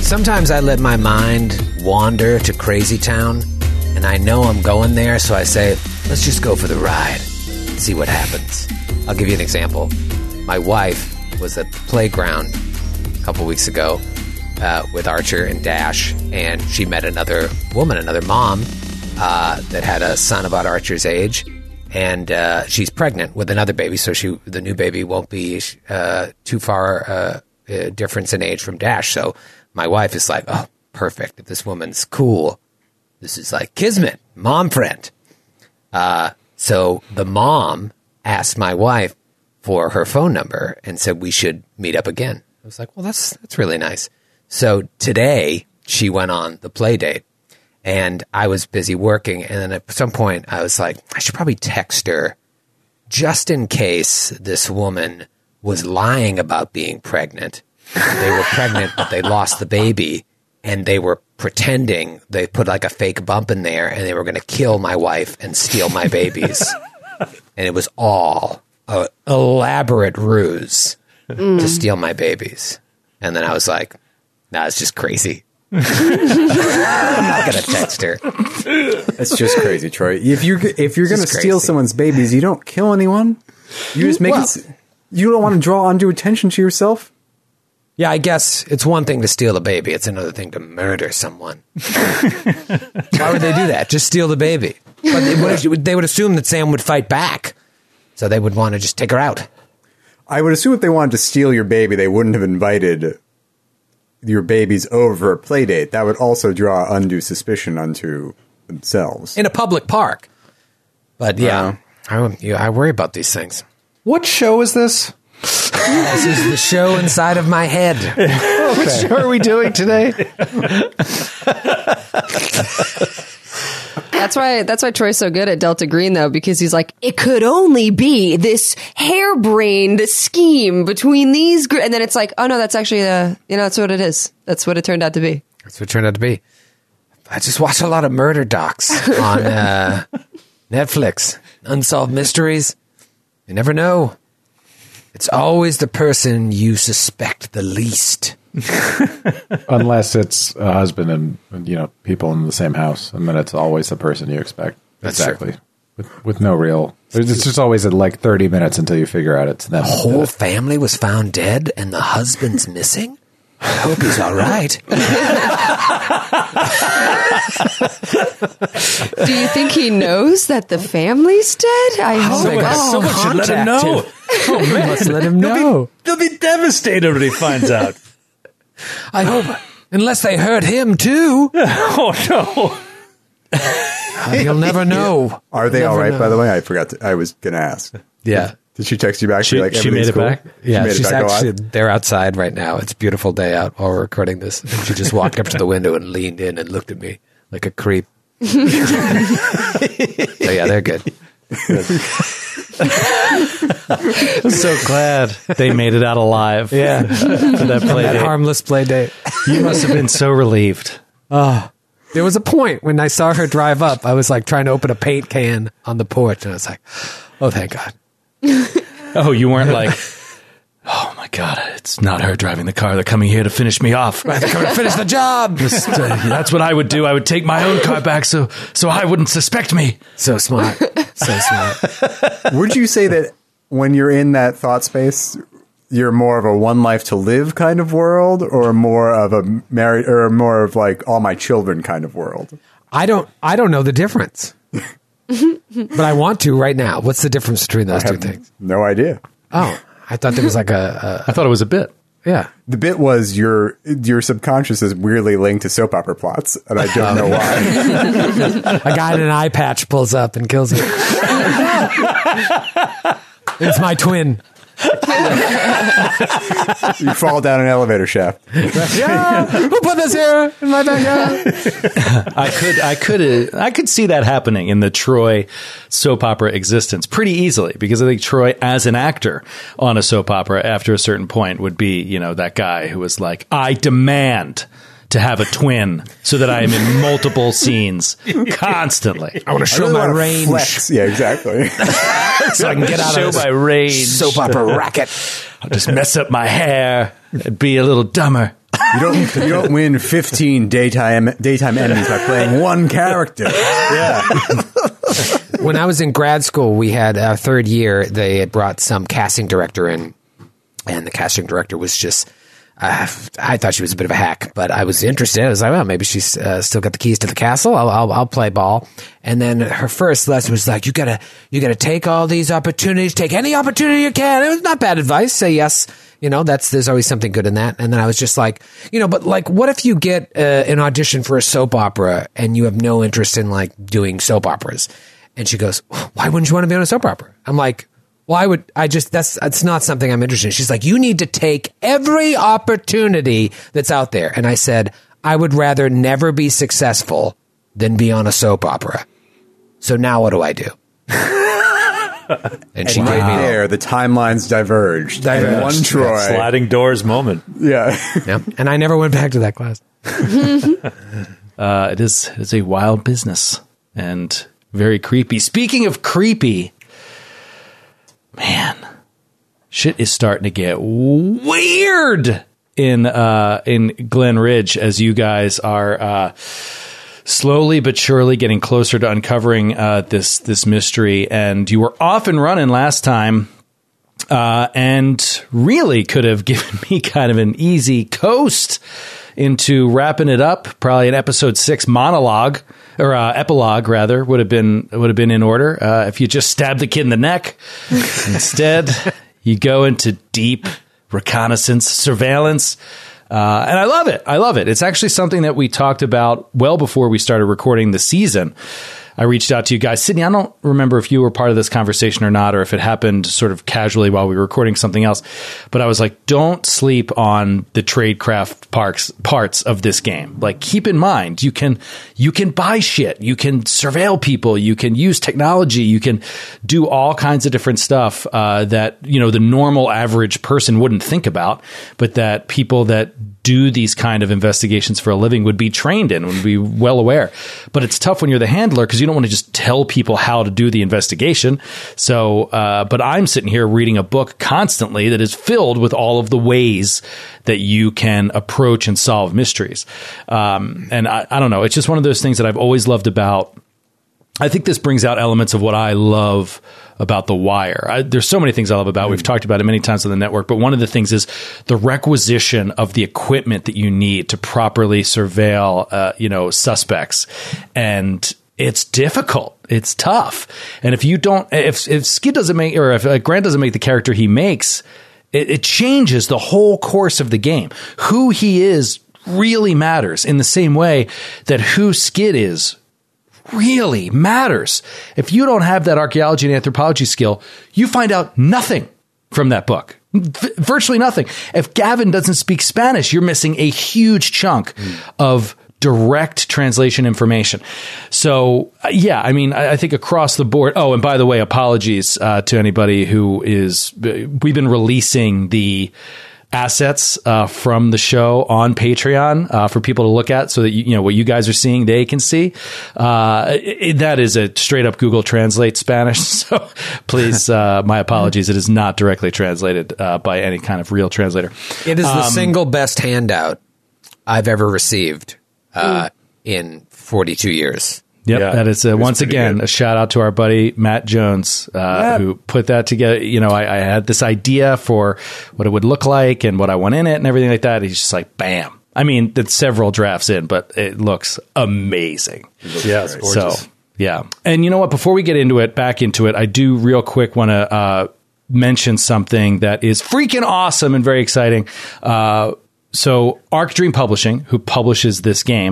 Sometimes I let my mind wander to Crazy Town, and I know I'm going there, so I say, let's just go for the ride, see what happens. I'll give you an example. My wife was at the playground a couple weeks ago with Archer and Dash, and she met another woman, another mom, that had a son about Archer's age, and she's pregnant with another baby, so the new baby won't be too far difference in age from Dash. So my wife is like, oh, perfect. If this woman's cool, this is like kismet, mom friend. So the mom asked my wife for her phone number and said we should meet up again. I was like, well, that's really nice. So today she went on the play date, and I was busy working. And then at some point I was like, I should probably text her just in case this woman was lying about being pregnant. They were pregnant, but they lost the baby, and they were pretending they put like a fake bump in there, and they were going to kill my wife and steal my babies. And it was all an elaborate ruse to steal my babies. And then I was like, nah, it's just crazy. I'm not going to text her. That's just crazy, Troy. If you're going to steal someone's babies, you don't kill anyone. You just make it. You don't want to draw undue attention to yourself. Yeah, I guess it's one thing to steal a baby. It's another thing to murder someone. Why would they do that? Just steal the baby. But they would assume that Sam would fight back. So they would want to just take her out. I would assume if they wanted to steal your baby, they wouldn't have invited your babies over for a play date. That would also draw undue suspicion onto themselves. In a public park. But yeah, I worry about these things. What show is this? This is the show inside of my head. Okay. What show are we doing today? That's why Troy's so good at Delta Green, though, because he's like, it could only be this harebrained scheme between these and then it's like, oh no, that's actually that's what it is. That's what it turned out to be. That's what it turned out to be. I just watch a lot of murder docs on Netflix. Unsolved mysteries. You never know. It's always the person you suspect the least. Unless it's a husband and people in the same house, and then it's always the person you expect. That's exactly. With no real... It's just always at like 30 minutes until you figure out it's them. The whole family was found dead and the husband's missing? I hope he's all right. Do you think he knows that the family's dead? I hope someone should let him know. Oh, man. Must let him know. They'll be devastated when he finds out. I hope. Unless they hurt him, too. Oh, no. You'll never know. Are they all right, by the way? I forgot. I was going to ask. Yeah. Did she text you back? She made it back? Yeah, she's actually, they're outside right now. It's a beautiful day out while we're recording this. And she just walked up to the window and leaned in and looked at me like a creep. So yeah, they're good. I'm so glad they made it out alive. Yeah. For that play date. Harmless play date. You must have been so relieved. There was a point when I saw her drive up, I was like trying to open a paint can on the porch, and I was like, oh, thank God. Oh, you weren't like, oh my God, it's not her driving the car. They're coming here to finish me off. They're coming to finish the job. That's what I would do. I would take my own car back so I wouldn't suspect me. So smart. So smart. Would you say that when you're in that thought space, you're more of a one life to live kind of world, or more of a married, or more of like all my children kind of world? I don't know the difference. But I want to right now. What's the difference between those two things? No idea. Oh, I thought there was like I thought it was a bit. Yeah. The bit was your subconscious is weirdly linked to soap opera plots, and I don't know why. A guy in an eye patch pulls up and kills it. It's my twin. You fall down an elevator shaft. Yeah, who put this here in my backyard? I could see that happening in the Troy soap opera existence pretty easily, because I think Troy as an actor on a soap opera after a certain point would be, that guy who was like, I demand to have a twin so that I am in multiple scenes constantly. I want to show my range. Flex. Yeah, exactly. So I can get out of this my range soap opera racket. I'll just mess up my hair and be a little dumber. You don't win 15 daytime enemies by playing one character. Yeah. When I was in grad school, we had our third year, they had brought some casting director in, and the casting director was just, I thought she was a bit of a hack, but I was interested. I was like, well, maybe she's still got the keys to the castle. I'll play ball. And then her first lesson was like, you gotta take all these opportunities, take any opportunity you can. It was not bad advice. Say yes. There's always something good in that. And then I was just like, but like, what if you get an audition for a soap opera and you have no interest in like doing soap operas? And she goes, why wouldn't you want to be on a soap opera? I'm like, well, it's not something I'm interested in. She's like, you need to take every opportunity that's out there. And I said, I would rather never be successful than be on a soap opera. So now what do I do? And she right gave me there, the timelines diverged. And one Troy. Sliding doors moment. Yeah. Yeah. And I never went back to that class. It is a wild business and very creepy. Speaking of creepy, man, shit is starting to get weird in Glen Ridge as you guys are slowly but surely getting closer to uncovering this mystery. And you were off and running last time, and really could have given me kind of an easy coast into wrapping it up. Probably an episode 6 monologue or epilogue rather would have been in order if you just stabbed the kid in the neck. Instead, you go into deep reconnaissance, surveillance. And I love it. It's actually something that we talked about well before we started recording the season. I reached out to you guys. Sydney, I don't remember if you were part of this conversation or not, or if it happened sort of casually while we were recording something else. But I was like, don't sleep on the tradecraft parts of this game. Like, keep in mind, you can buy shit. You can surveil people. You can use technology. You can do all kinds of different stuff that, the normal average person wouldn't think about, but that people that do these kind of investigations for a living would be trained in, would be well aware. But it's tough when you're the handler because you don't want to just tell people how to do the investigation. So, but I'm sitting here reading a book constantly that is filled with all of the ways that you can approach and solve mysteries. And I don't know. It's just one of those things that I've always loved about. I think this brings out elements of what I love about The Wire. There's so many things I love about it. We've talked about it many times on the network, but one of the things is the requisition of the equipment that you need to properly surveil, suspects. And it's difficult. It's tough. And if Skid doesn't make, or if Grant doesn't make the character he makes, it changes the whole course of the game. Who he is really matters in the same way that who Skid is really matters. If you don't have that archaeology and anthropology skill, you find out nothing from that book. Virtually nothing. If Gavin doesn't speak Spanish, you're missing a huge chunk of direct translation information. So, I think across the board. Oh, and by the way, apologies to anybody who we've been releasing the assets from the show on Patreon for people to look at so that what you guys are seeing they can see. That is a straight up Google Translate Spanish, so please my apologies. It is not directly translated by any kind of real translator. It is the single best handout I've ever received in 42 years. Yep, Yeah, that is once again good. A shout out to our buddy Matt Jones who put that together. I had this idea for what it would look like and what I want in it and everything like that. He's just like, bam. I mean, it's several drafts in, but it looks amazing. Yeah, it's gorgeous. So, yeah. And you know what? Before we get back into it, I do real quick want to mention something that is freaking awesome and very exciting. So Arc Dream Publishing, who publishes this game,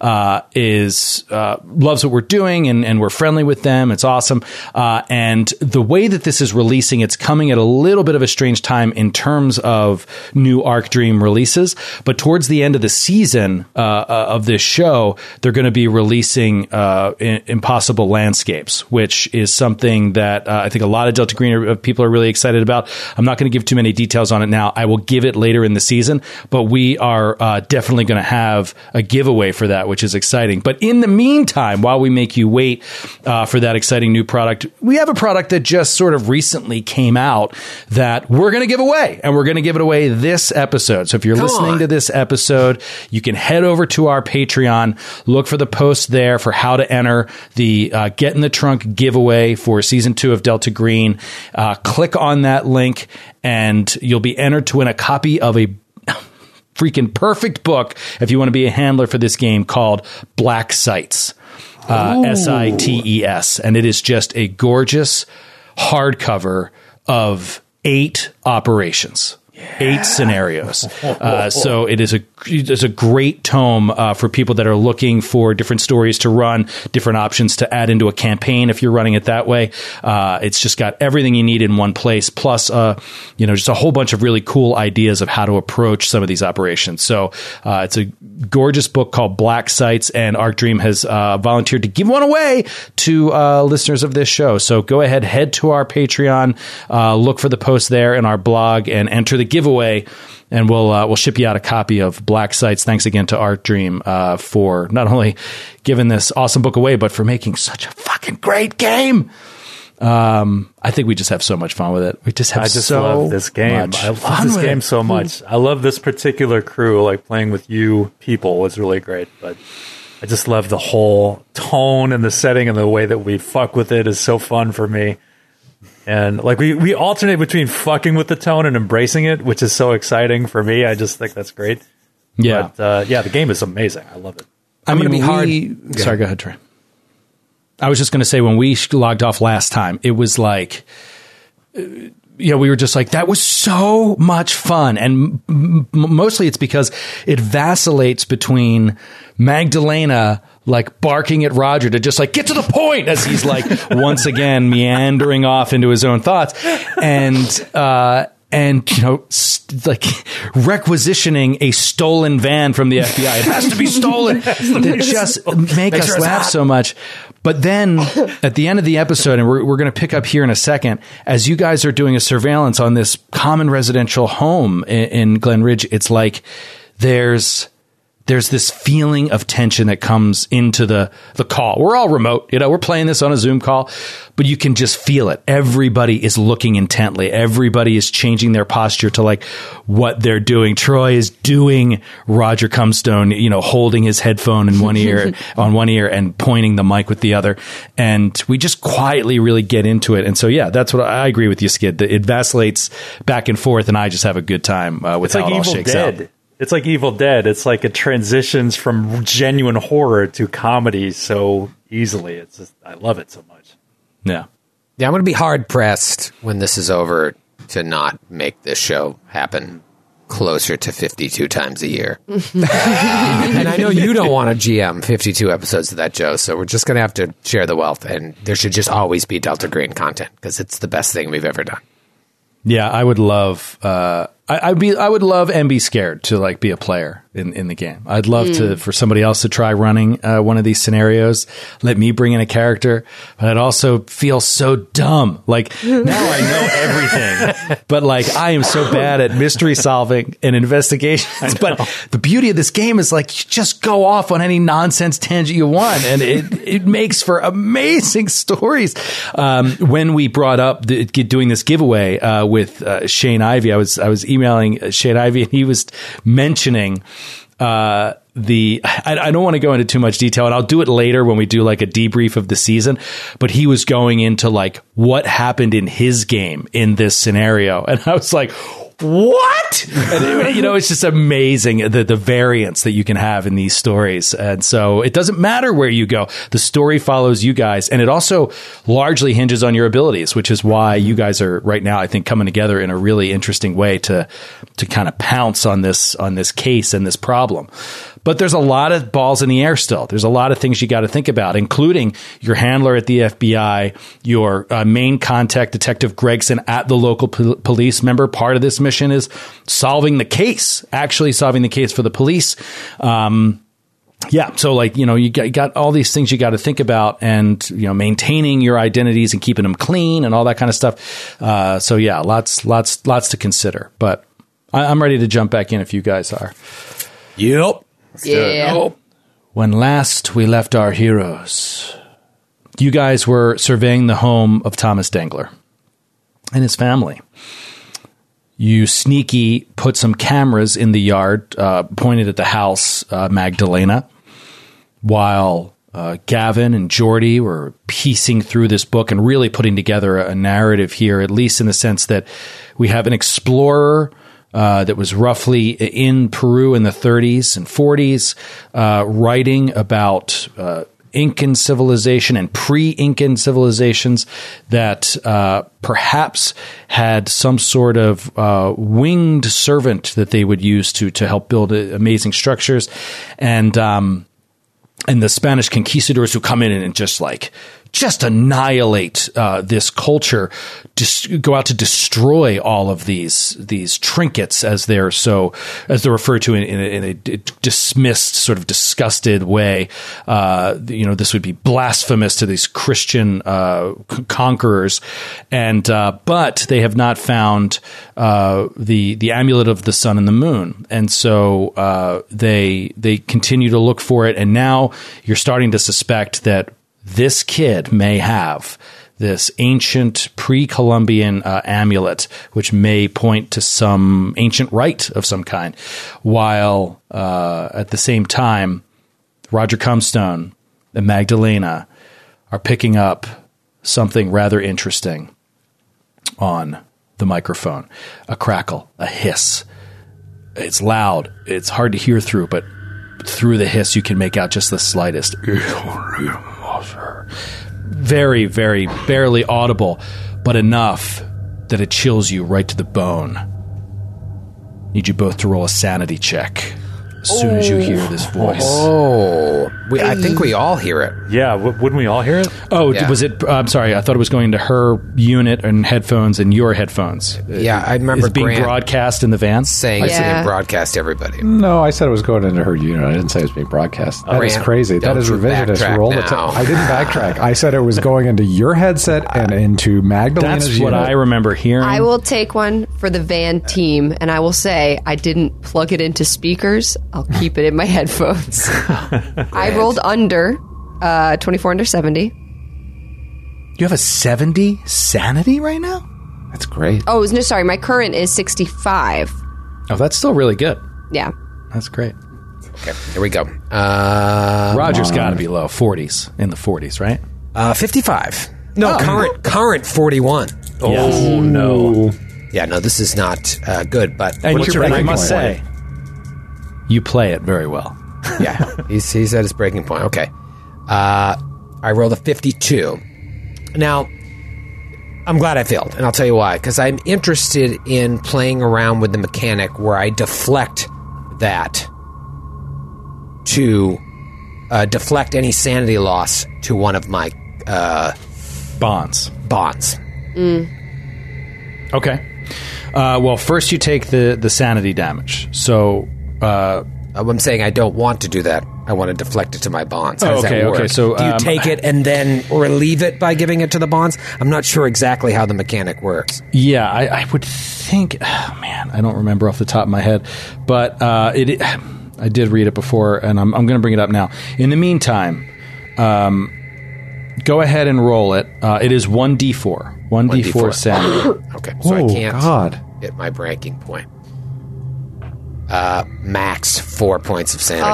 loves what we're doing, and we're friendly with them. It's awesome. And the way that this is releasing, it's coming at a little bit of a strange time in terms of new Arc Dream releases. But towards the end of the season of this show, they're going to be releasing Impossible Landscapes, which is something that I think a lot of Delta Green people are really excited about. I'm not going to give too many details on it now. I will give it later in the season. But but we are definitely going to have a giveaway for that, which is exciting. But in the meantime, while we make you wait for that exciting new product, we have a product that just sort of recently came out that we're going to give away, and we're going to give it away this episode. So if you're listening to this episode, you can head over to our Patreon, look for the post there for how to enter the Get in the Trunk giveaway for season 2 of Delta Green. Click on that link and you'll be entered to win a copy of a freaking perfect book if you want to be a handler for this game called Black Sites. SITES. And it is just a gorgeous hardcover of 8 operations. 8 scenarios. So it is a great tome for people that are looking for different stories to run, different options to add into a campaign if you're running it that way. It's just got everything you need in one place, plus just a whole bunch of really cool ideas of how to approach some of these operations. So it's a gorgeous book called Black Sites, and Arc Dream has volunteered to give one away to listeners of this show. So go ahead, head to our Patreon, look for the post there in our blog, and enter the giveaway, and we'll ship you out a copy of Black Sites. Thanks again to Art Dream for not only giving this awesome book away, but for making such a fucking great game. I think we just have so much fun with it. We just have love this game. I love this game so much. I love this particular crew. Like playing with you people was really great, but I just love the whole tone and the setting, and the way that we fuck with it is so fun for me. And like we alternate between fucking with the tone and embracing it, which is so exciting for me. I just think that's great. Yeah. But, the game is amazing. I love it. I'm going to be hard. Sorry, go ahead, Trey. I was just going to say, when we logged off last time, it was like, we were just like, that was so much fun. And mostly it's because it vacillates between Magdalena like barking at Roger to just like get to the point as he's like once again meandering off into his own thoughts, and like requisitioning a stolen van from the FBI. It has to be stolen. That just make us laugh so much. But then at the end of the episode, and we're going to pick up here in a second, as you guys are doing a surveillance on this common residential home in Glen Ridge, it's like there's this feeling of tension that comes into the call. We're all remote, we're playing this on a Zoom call, but you can just feel it. Everybody is looking intently. Everybody is changing their posture to like what they're doing. Troy is doing Roger Comstone, holding his headphone in one ear on one ear and pointing the mic with the other. And we just quietly really get into it. And so, that's what I agree with you, Skid. It vacillates back and forth, and I just have a good time with how it all shakes out. It's like Evil Dead. It's like it transitions from genuine horror to comedy so easily. It's just, I love it so much. Yeah. Yeah, I'm going to be hard pressed when this is over to not make this show happen closer to 52 times a year. And I know you don't want to GM 52 episodes of that, Joe, so we're just going to have to share the wealth, and there should just always be Delta Green content because it's the best thing we've ever done. Yeah, I would love I would love and be scared to like be a player in the game. I'd love for somebody else to try running one of these scenarios. Let me bring in a character, but I'd also feel so dumb. Like now I know everything, but like I am so bad at mystery solving and investigations. But the beauty of this game is like you just go off on any nonsense tangent you want, and it makes for amazing stories. When we brought up doing this giveaway with Shane Ivey, I was emailing Shane Ivey, and he was mentioning I don't want to go into too much detail, and I'll do it later when we do like a debrief of the season, but he was going into like what happened in his game in this scenario, and I was like, what? And it's just amazing the variance that you can have in these stories. And so it doesn't matter where you go. The story follows you guys. And it also largely hinges on your abilities, which is why you guys are right now, I think, coming together in a really interesting way to kind of pounce on this case and this problem. But there's a lot of balls in the air still. There's a lot of things you got to think about, including your handler at the FBI, your main contact, Detective Gregson, at the local police. Remember, part of this mission is solving the case, actually solving the case for the police. So like, you got all these things you got to think about, and, maintaining your identities and keeping them clean and all that kind of stuff. Lots to consider. But I'm ready to jump back in if you guys are. Yep. Yeah. When last we left our heroes, you guys were surveying the home of Thomas Dengler and his family. You sneaky put some cameras in the yard, pointed at the house, Magdalena, while Gavin and Jordy were piecing through this book and really putting together a narrative here, at least in the sense that we have an explorer that was roughly in Peru in the 30s and 40s, writing about Incan civilization and pre-Incan civilizations that perhaps had some sort of winged servant that they would use to help build amazing structures, and the Spanish conquistadors who come in and just annihilate this culture, just go out to destroy all of these trinkets as they're referred to in a dismissed, sort of disgusted way. This would be blasphemous to these Christian conquerors, and but they have not found the amulet of the sun and the moon, and so they continue to look for it, and now you're starting to suspect that this kid may have this ancient pre-Columbian amulet, which may point to some ancient rite of some kind, while at the same time, Roger Comstone and Magdalena are picking up something rather interesting on the microphone. A crackle, a hiss. It's loud. It's hard to hear through, but through the hiss, you can make out just the slightest. Very, very barely audible, but enough that it chills you right to the bone. Need you both to roll a sanity check as soon as you hear this voice. I think we all hear it. Yeah, wouldn't we all hear it? Oh, Yeah. was it? I'm sorry. I thought it was going to her unit and headphones and your headphones. Yeah, I remember Is it being Grant broadcast in the van? saying it's Yeah. being broadcast to everybody. No, I said it was going into her unit. I didn't say it was being broadcast. That is Grant, crazy. That don't is you revisionist. backtrack Roll the now. I didn't backtrack. I said it was going into your headset and into Magdalena's That's what unit. I remember hearing. I will take one for the van team, and I will say I didn't plug it into speakers. I'll keep it in my headphones. I rolled under 24 under 70. You have a 70 sanity right now? That's great. Oh, no, sorry. My current is 65. Oh, that's still really good. Yeah. That's great. Okay, here we go. Roger's got to be low 40s, in the 40s, right? 55. No, current 41. Oh, no. Yeah, no, this is not good, but And What's your I breaking must point? say, you play it very well. yeah, he's at his breaking point. Okay. I rolled a 52. Now, I'm glad I failed, and I'll tell you why. Because I'm interested in playing around with the mechanic where I deflect that to deflect any sanity loss to one of my Bonds. bonds. Okay. Well, first you take the sanity damage. So, I'm saying I don't want to do that. I want to deflect it to my bonds. How does okay, that work? okay, so, do you take it and then relieve it by giving it to the bonds? I'm not sure exactly how the mechanic works. yeah, I would think. Oh, man, I don't remember off the top of my head, but I did read it before, and I'm going to bring it up now. In the meantime, go ahead and roll it. It is 1d4. 1d4 sanity. Okay, so I Oh, can't God. hit my breaking point. Max 4 points of sanity.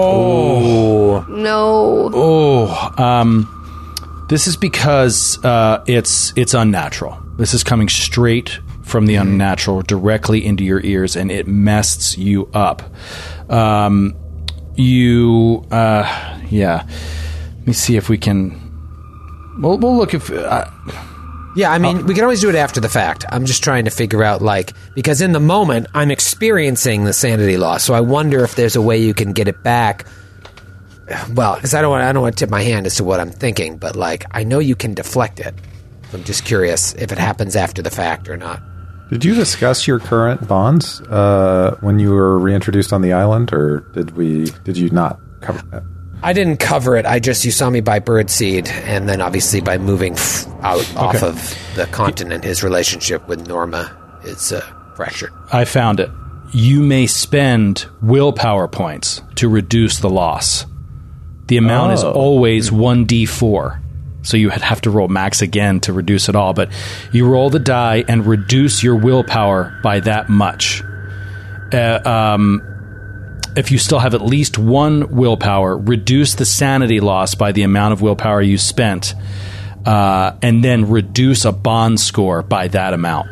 No. This is because it's unnatural. This is coming straight from the unnatural directly into your ears, and it messes you up. Yeah. Let me see if we can. We'll look if. Yeah, I mean, we can always do it after the fact. I'm just trying to figure out, because in the moment, I'm experiencing the sanity loss, so I wonder if there's a way you can get it back. Well, because I don't want to tip my hand as to what I'm thinking, but, I know you can deflect it. I'm just curious if it happens after the fact or not. Did you discuss your current bonds when you were reintroduced on the island, or did you not cover that? I didn't cover it. You saw me buy birdseed, and then obviously by moving off of the continent, his relationship with Norma is pressure. I found it. You may spend willpower points to reduce the loss. The amount is always 1d4. So you have to roll max again to reduce it all. But you roll the die and reduce your willpower by that much. If you still have at least one willpower, reduce the sanity loss by the amount of willpower you spent. And then reduce a bond score by that amount.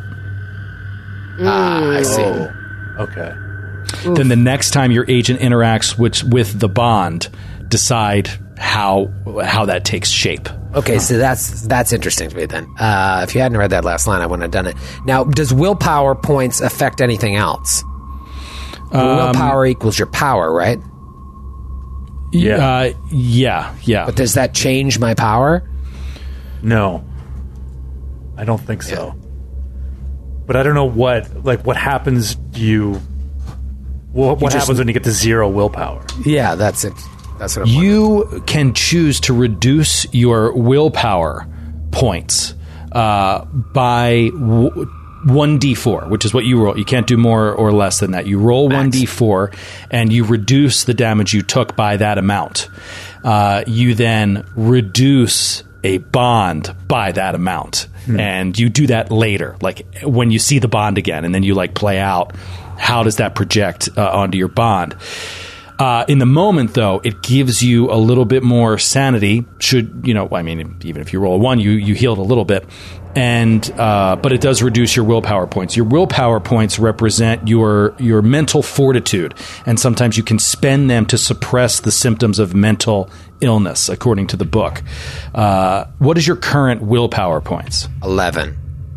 I see. Okay. Then the next time your agent interacts with the bond, decide how that takes shape. Okay, so that's interesting to me then. If you hadn't read that last line, I wouldn't have done it. Now, does willpower points affect anything else? Willpower equals your power, right? Yeah. Yeah. But does that change my power? No. I don't think so. Yeah. But I don't know what happens to you. What happens when you get to 0 willpower? Yeah, that's it. That's what I'm You can choose to reduce your willpower points by 1d4, which is what you roll. You can't do more or less than that. You roll max. 1d4, and you reduce the damage you took by that amount. You then reduce a bond by that amount. And you do that later, like when you see the bond again, and then you play out how does that project onto your bond. In the moment, though, it gives you a little bit more sanity. Even if you roll a 1, you heal it a little bit, but it does reduce your willpower points. Your willpower points represent your mental fortitude, and sometimes you can spend them to suppress the symptoms of mental illness, according to the book. What is your current willpower points? 11.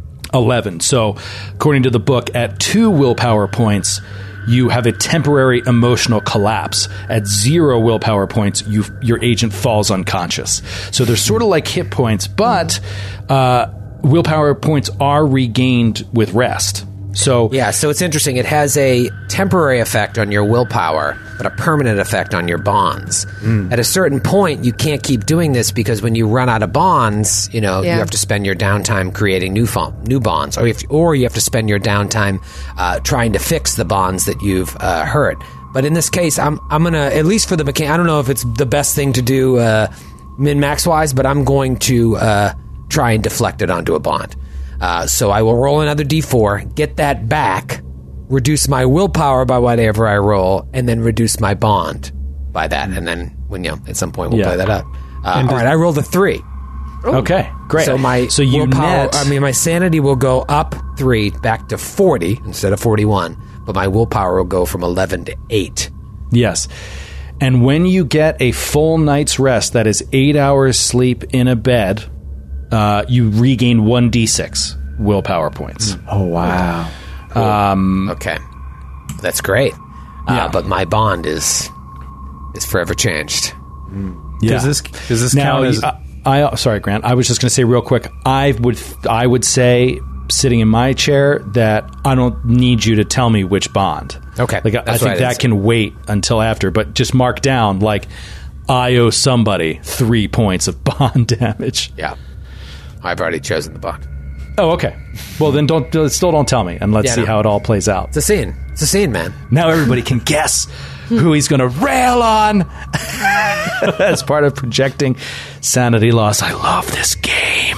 So, according to the book, at 2 willpower points, you have a temporary emotional collapse. At 0 willpower points, your agent falls unconscious. So they're sort of like hit points, but willpower points are regained with rest. So it's interesting. It has a temporary effect on your willpower, but a permanent effect on your bonds. At a certain point, you can't keep doing this because when you run out of bonds, you have to spend your downtime creating new bonds, or you have to spend your downtime trying to fix the bonds that you've hurt. But in this case, I'm gonna, at least for the mechanic, I don't know if it's the best thing to do min-max wise, but I'm going to try and deflect it onto a bond. So I will roll another d4, get that back, reduce my willpower by whatever I roll, and then reduce my bond by that. And then at some point we'll play that up. All right, I rolled a 3. Okay, great. So my willpower, my sanity will go up 3 back to 40 instead of 41, but my willpower will go from 11 to 8. Yes. And when you get a full night's rest, that is 8 hours sleep in a bed, you regain 1d6 willpower points. Oh, wow. Cool. Okay. That's great. But my bond is forever changed. Yeah. Does this count as... sorry, Grant. I was just going to say real quick, I would say, sitting in my chair, that I don't need you to tell me which bond. Okay. I think that can wait until after, but just mark down, I owe somebody 3 points of bond damage. Yeah. I've already chosen the bond. Oh, okay. Well, then don't tell me, and let's see how it all plays out. It's a scene. It's a scene, man. Now everybody can guess who he's going to rail on as part of projecting sanity loss. I love this game.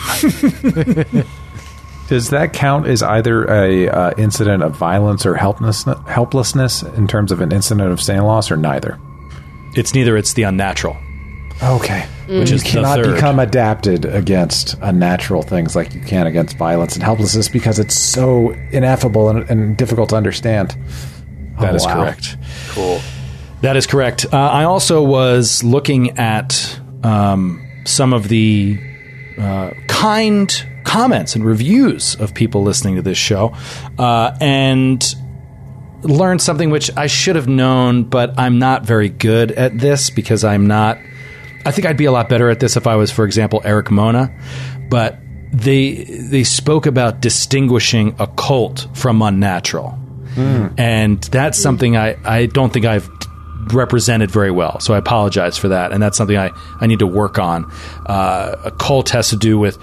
Does that count as either a incident of violence or helplessness in terms of an incident of sanity loss, or neither? It's neither. It's the unnatural. Okay. Which is cannot become adapted against unnatural things like you can against violence and helplessness because it's so ineffable and difficult to understand. That is correct. Cool. That is correct. I also was looking at some of the kind comments and reviews of people listening to this show, and learned something which I should have known, but I'm not very good at this because I'm not... I think I'd be a lot better at this if I was, for example, Eric Mona, but they spoke about distinguishing occult from unnatural. And that's something I don't think I've represented very well, so I apologize for that, and that's something I need to work on. Occult has to do with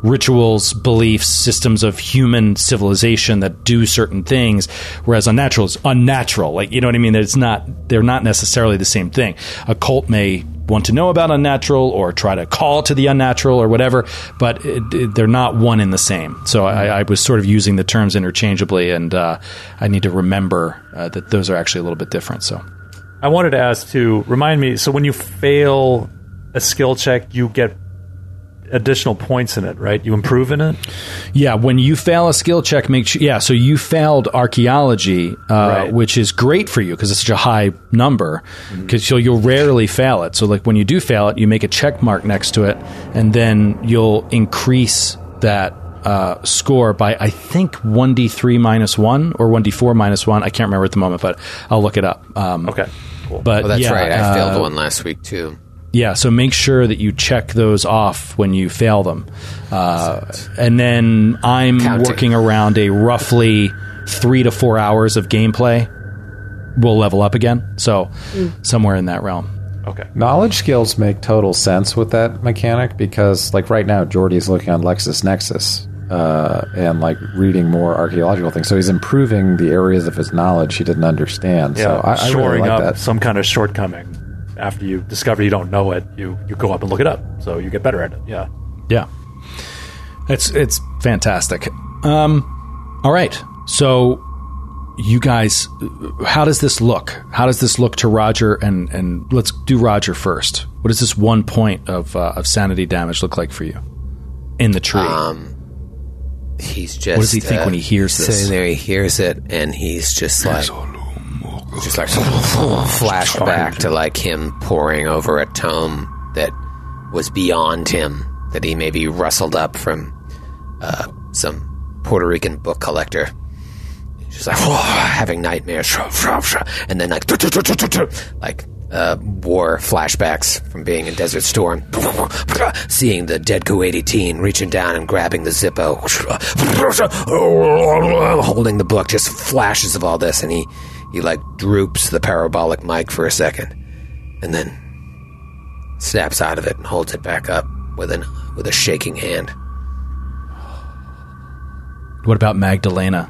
rituals, beliefs, systems of human civilization that do certain things, whereas unnatural is unnatural. Like, you know what I mean? They're not necessarily the same thing. A cult may want to know about unnatural or try to call to the unnatural or whatever, but they're not one and the same. So I was sort of using the terms interchangeably, and I need to remember that those are actually a little bit different. So I wanted to ask to remind me, so when you fail a skill check, you get additional points in it, right? You improve in it? Yeah, when you fail a skill check, make sure. Yeah, so you failed archaeology, right, which is great for you because it's such a high number. Because you'll rarely fail it. So, like when you do fail it, you make a check mark next to it, and then you'll increase that score by, I think, 1d3 minus 1 or 1d4 minus 1. I can't remember at the moment, but I'll look it up. Okay, cool. But that's right. I failed one last week too. Yeah, so make sure that you check those off when you fail them. And then I'm working around a roughly 3 to 4 hours of gameplay. We'll level up again. So somewhere in that realm. Okay. Knowledge skills make total sense with that mechanic because, like, right now, Jordy's looking on LexisNexis and, like, reading more archaeological things. So he's improving the areas of his knowledge he didn't understand. Yeah, so I shoring really like up that. some kind of shortcoming. After you discover you don't know it, you go up and look it up, so you get better at it. Yeah. It's fantastic. All right, so you guys, how does this look? How does this look to Roger? And let's do Roger first. What does this 1 point of sanity damage look like for you in the tree? He's just. What does he think when he hears this? Sitting there, he hears it, and he's just like flashback to like him poring over a tome that was beyond him, that he maybe rustled up from some Puerto Rican book collector. He's just like having nightmares, and then like war flashbacks from being in Desert Storm, seeing the dead Kuwaiti teen reaching down and grabbing the Zippo, holding the book, just flashes of all this, and he like droops the parabolic mic for a second, and then snaps out of it and holds it back up with a shaking hand. What about Magdalena?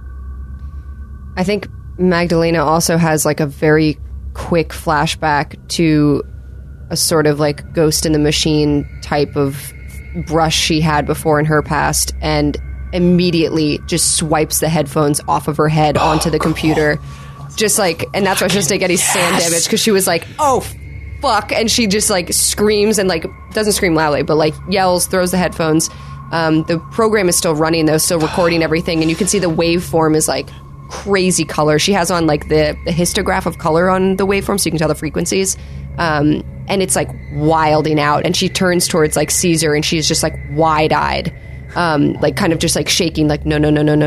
I think Magdalena also has like a very quick flashback to a sort of like Ghost in the Machine type of brush she had before in her past, and immediately just swipes the headphones off of her head onto the computer. Just like, and that's why she doesn't take any sand damage, because she was like, oh, fuck. And she just like screams and like, doesn't scream loudly, but like yells, throws the headphones. The program is still running though, still recording everything. And you can see the waveform is like crazy color. She has on like the histograph of color on the waveform, so you can tell the frequencies. And it's like wilding out. And she turns towards like Caesar, and she's just like wide eyed, like kind of just like shaking, like, no.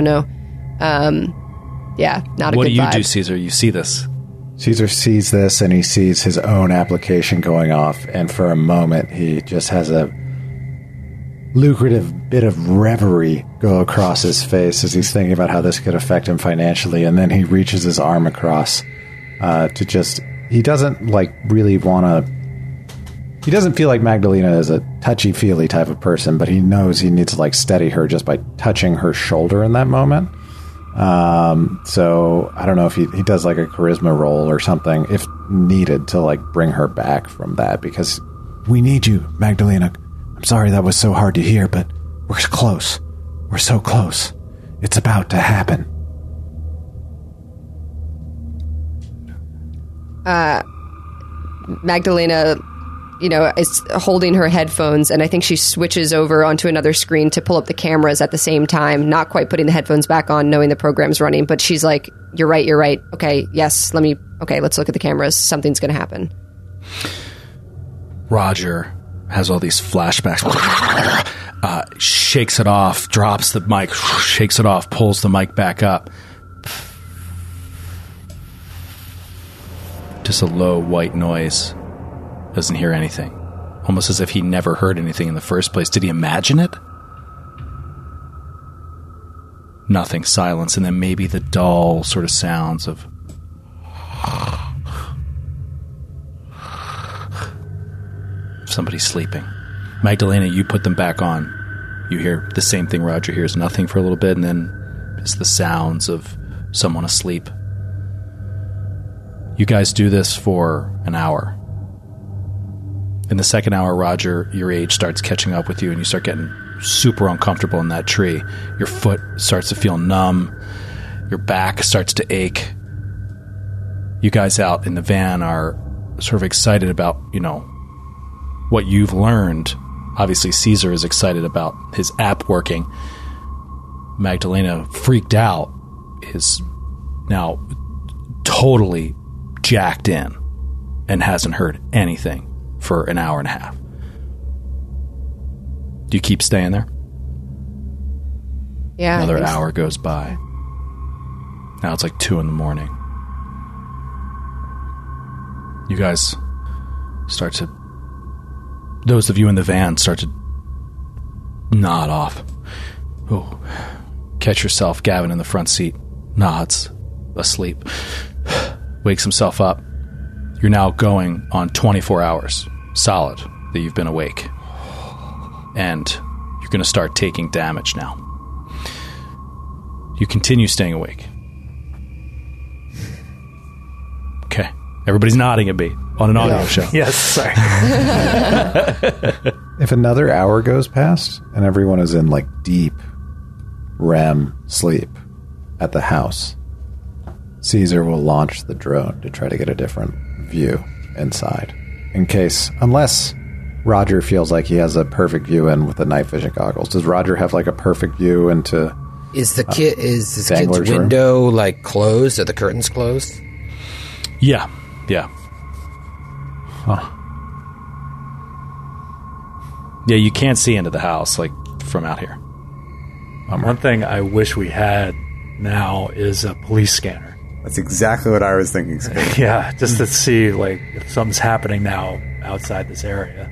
Yeah, not a good vibe. What do you do, Caesar? You see this. Caesar sees this, and he sees his own application going off, and for a moment he just has a lucrative bit of reverie go across his face as he's thinking about how this could affect him financially, and then he reaches his arm across to just... He doesn't, like, really want to... He doesn't feel like Magdalena is a touchy-feely type of person, but he knows he needs to, like, steady her just by touching her shoulder in that moment. So I don't know if he does like a charisma roll or something if needed to like bring her back from that, because we need you, Magdalena. I'm sorry that was so hard to hear, but we're close. We're so close. It's about to happen. Magdalena, is holding her headphones, and I think she switches over onto another screen to pull up the cameras at the same time, not quite putting the headphones back on, knowing the program's running, but she's like, you're right. Okay, yes, let's look at the cameras. Something's going to happen. Roger has all these flashbacks, shakes it off, drops the mic, shakes it off, pulls the mic back up. Just a low white noise. Doesn't hear anything. Almost as if he never heard anything in the first place. Did he imagine it? Nothing. Silence. And then maybe the dull sort of sounds of... somebody sleeping. Magdalena, you put them back on. You hear the same thing Roger hears, nothing for a little bit, and then it's the sounds of someone asleep. You guys do this for an hour. In the second hour, Roger, your age starts catching up with you, and you start getting super uncomfortable in that tree. Your foot starts to feel numb. Your back starts to ache. You guys out in the van are sort of excited about, what you've learned. Obviously, Caesar is excited about his app working. Magdalena, freaked out, is now totally jacked in and hasn't heard anything for an hour and a half. Do you keep staying there? Yeah. Another hour goes by. Now it's like 2 a.m. You guys start to... Those of you in the van start to nod off. Oh, catch yourself. Gavin in the front seat nods, asleep. Wakes himself up. You're now going on 24 hours solid that you've been awake. And you're going to start taking damage now. You continue staying awake. Okay. Everybody's nodding at me on an audio show. Yes, sorry. If another hour goes past and everyone is in like deep REM sleep at the house, Caesar will launch the drone to try to get a different view inside. Unless Roger feels like he has a perfect view in with the night vision goggles. Does Roger have like a perfect view into... Is this kid's Dangler's window like closed? Are the curtains closed? Yeah. Huh. Yeah, you can't see into the house like from out here. One thing I wish we had now is a police scanner. That's exactly what I was thinking. Scott. Yeah, just to see like if something's happening now outside this area.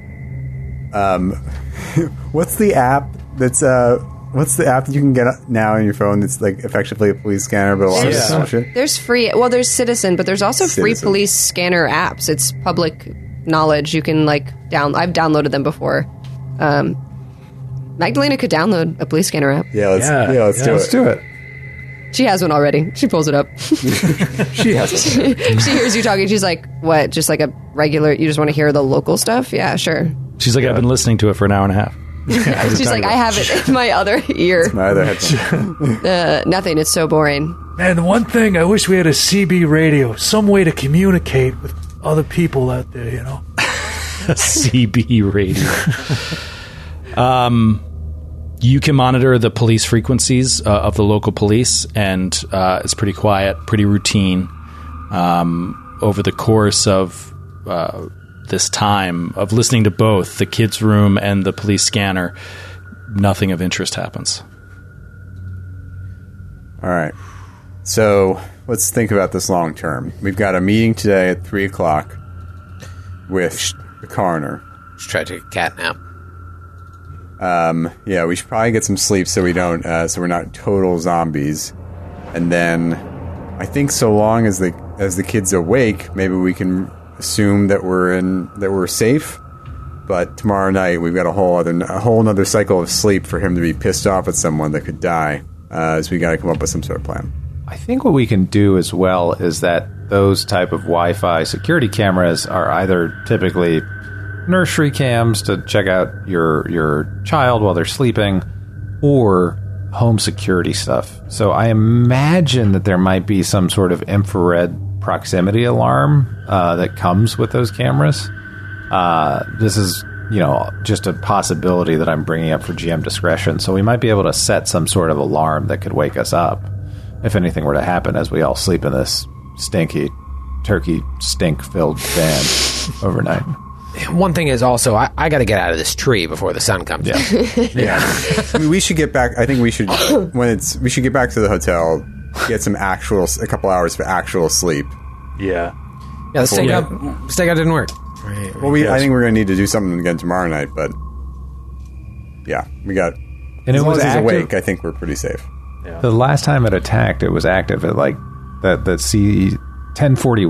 What's the app that's what's the app that you can get now on your phone that's like effectively a police scanner but a lot of assumption? There's free. Well, there's Citizen, but there's also free police scanner apps. It's public knowledge. You can like I've downloaded them before. Magdalena could download a police scanner app. Yeah, let's do it. She has one already. She pulls it up. She has one. She hears you talking. She's like, "What? Just like a regular? You just want to hear the local stuff? Yeah, sure." She's like, I've been listening to it for an hour and a half. She's like, I have it in my other ear. My other headphone. Nothing. It's so boring. Man, the one thing I wish we had a CB radio, some way to communicate with other people out there, CB radio. You can monitor the police frequencies of the local police, and it's pretty quiet, pretty routine. Over the course of this time of listening to both the kids' room and the police scanner, nothing of interest happens. All right. So let's think about this long term. We've got a meeting today at 3:00 with the coroner. Just try to take a cat nap. Yeah, we should probably get some sleep so we don't, so we're not total zombies. And then, I think so long as the kids awake, maybe we can assume that we're safe. But tomorrow night we've got a whole other cycle of sleep for him to be pissed off at someone that could die. So we got to come up with some sort of plan. I think what we can do as well is that those type of Wi-Fi security cameras are either typically nursery cams to check out your child while they're sleeping, or home security stuff. So I imagine that there might be some sort of infrared proximity alarm that comes with those cameras. This is, just a possibility that I'm bringing up for GM discretion. So we might be able to set some sort of alarm that could wake us up if anything were to happen as we all sleep in this stinky, turkey stink-filled van overnight. One thing is also, I got to get out of this tree before the sun comes up. Yeah. I mean, we should get back. I think we should we should get back to the hotel, get a couple hours for actual sleep. Yeah. Yeah, the stakeout didn't work. Right. Well, I think we're going to need to do something again tomorrow night, but yeah, we got. And as long as he's awake, I think we're pretty safe. Yeah. The last time it attacked, it was active at like the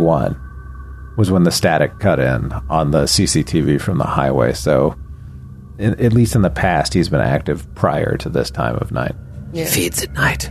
C-1041 was when the static cut in on the CCTV from the highway. So at least in the past, he's been active prior to this time of night. Yeah. Feeds at night.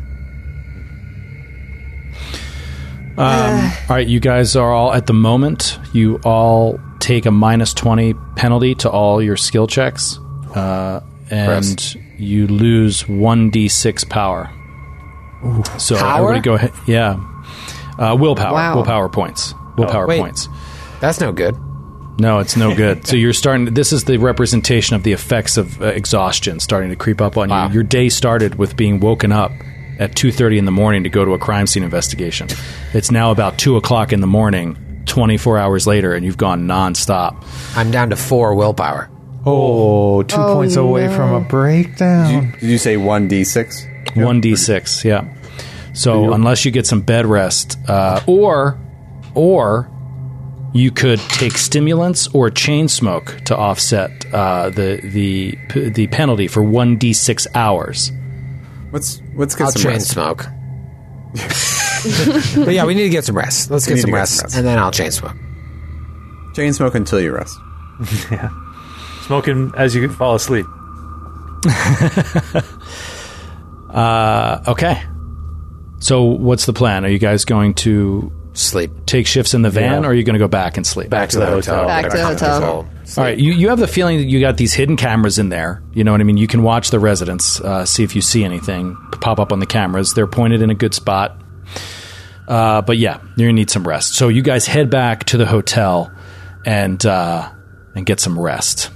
All right, you guys are all, at the moment, you all take a -20 penalty to all your skill checks, and you lose 1d6 power. Ooh, so everybody go ahead. Yeah. Willpower. Wow. Willpower points. Willpower points. That's no good. No, it's no good. So you're starting. This is the representation of the effects of exhaustion starting to creep up on you. Your day started with being woken up at 2:30 in the morning to go to a crime scene investigation. It's now about 2:00 in the morning, 24 hours later, and you've gone nonstop. I'm down to 4 willpower. Oh, 2 points away from a breakdown. Did you say 1d6? 1d6, yeah. So unless you get some bed rest, or you could take stimulants or chain smoke to offset the penalty for 1d6 hours. Let's get I'll some chain rest. smoke. But yeah, we need to get some rest. Let's get some rest, and then I'll chain smoke. Chain smoke until you rest. Yeah. Smoking as you fall asleep. Okay. So what's the plan? Are you guys going to Sleep. take shifts in the van, or are you going to go back and sleep? Back to the hotel. Back to the hotel. All right, you have the feeling that you got these hidden cameras in there. You know what I mean? You can watch the residents, see if you see anything pop up on the cameras. They're pointed in a good spot. But yeah, you're going to need some rest. So you guys head back to the hotel and get some rest.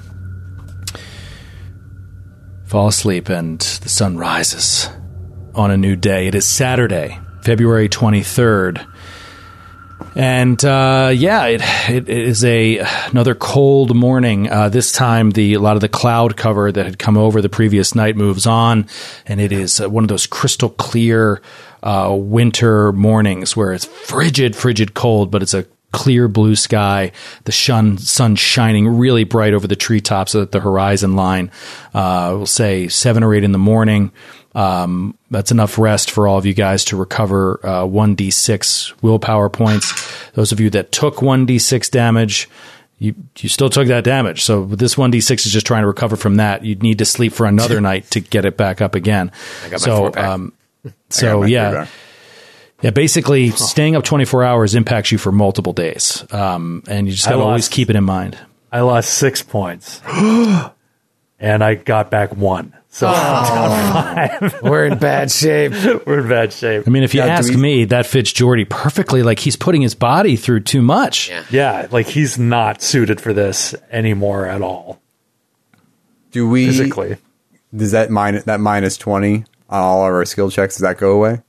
Fall asleep, and the sun rises on a new day. It is Saturday, February 23rd. And it is another cold morning. This time, a lot of the cloud cover that had come over the previous night moves on, and it is one of those crystal clear winter mornings where it's frigid cold, but it's a clear blue sky. The sun shining really bright over the treetops at the horizon line. We'll say 7 or 8 in the morning. That's enough rest for all of you guys to recover 1d6 willpower points. Those of you that took 1d6 damage, you still took that damage. So this 1d6 is just trying to recover from that. You'd need to sleep for another night to get it back up again. I got my 4-pack. Yeah, basically staying up 24 hours impacts you for multiple days. And you just got to always keep it in mind. I lost 6 points. And I got back 1. So down 5. We're in bad shape. We're in bad shape. I mean, if you ask me, that fits Jordy perfectly. Like, he's putting his body through too much. Yeah, like he's not suited for this anymore at all. Do we physically? Does that -20 on all of our skill checks? Does that go away?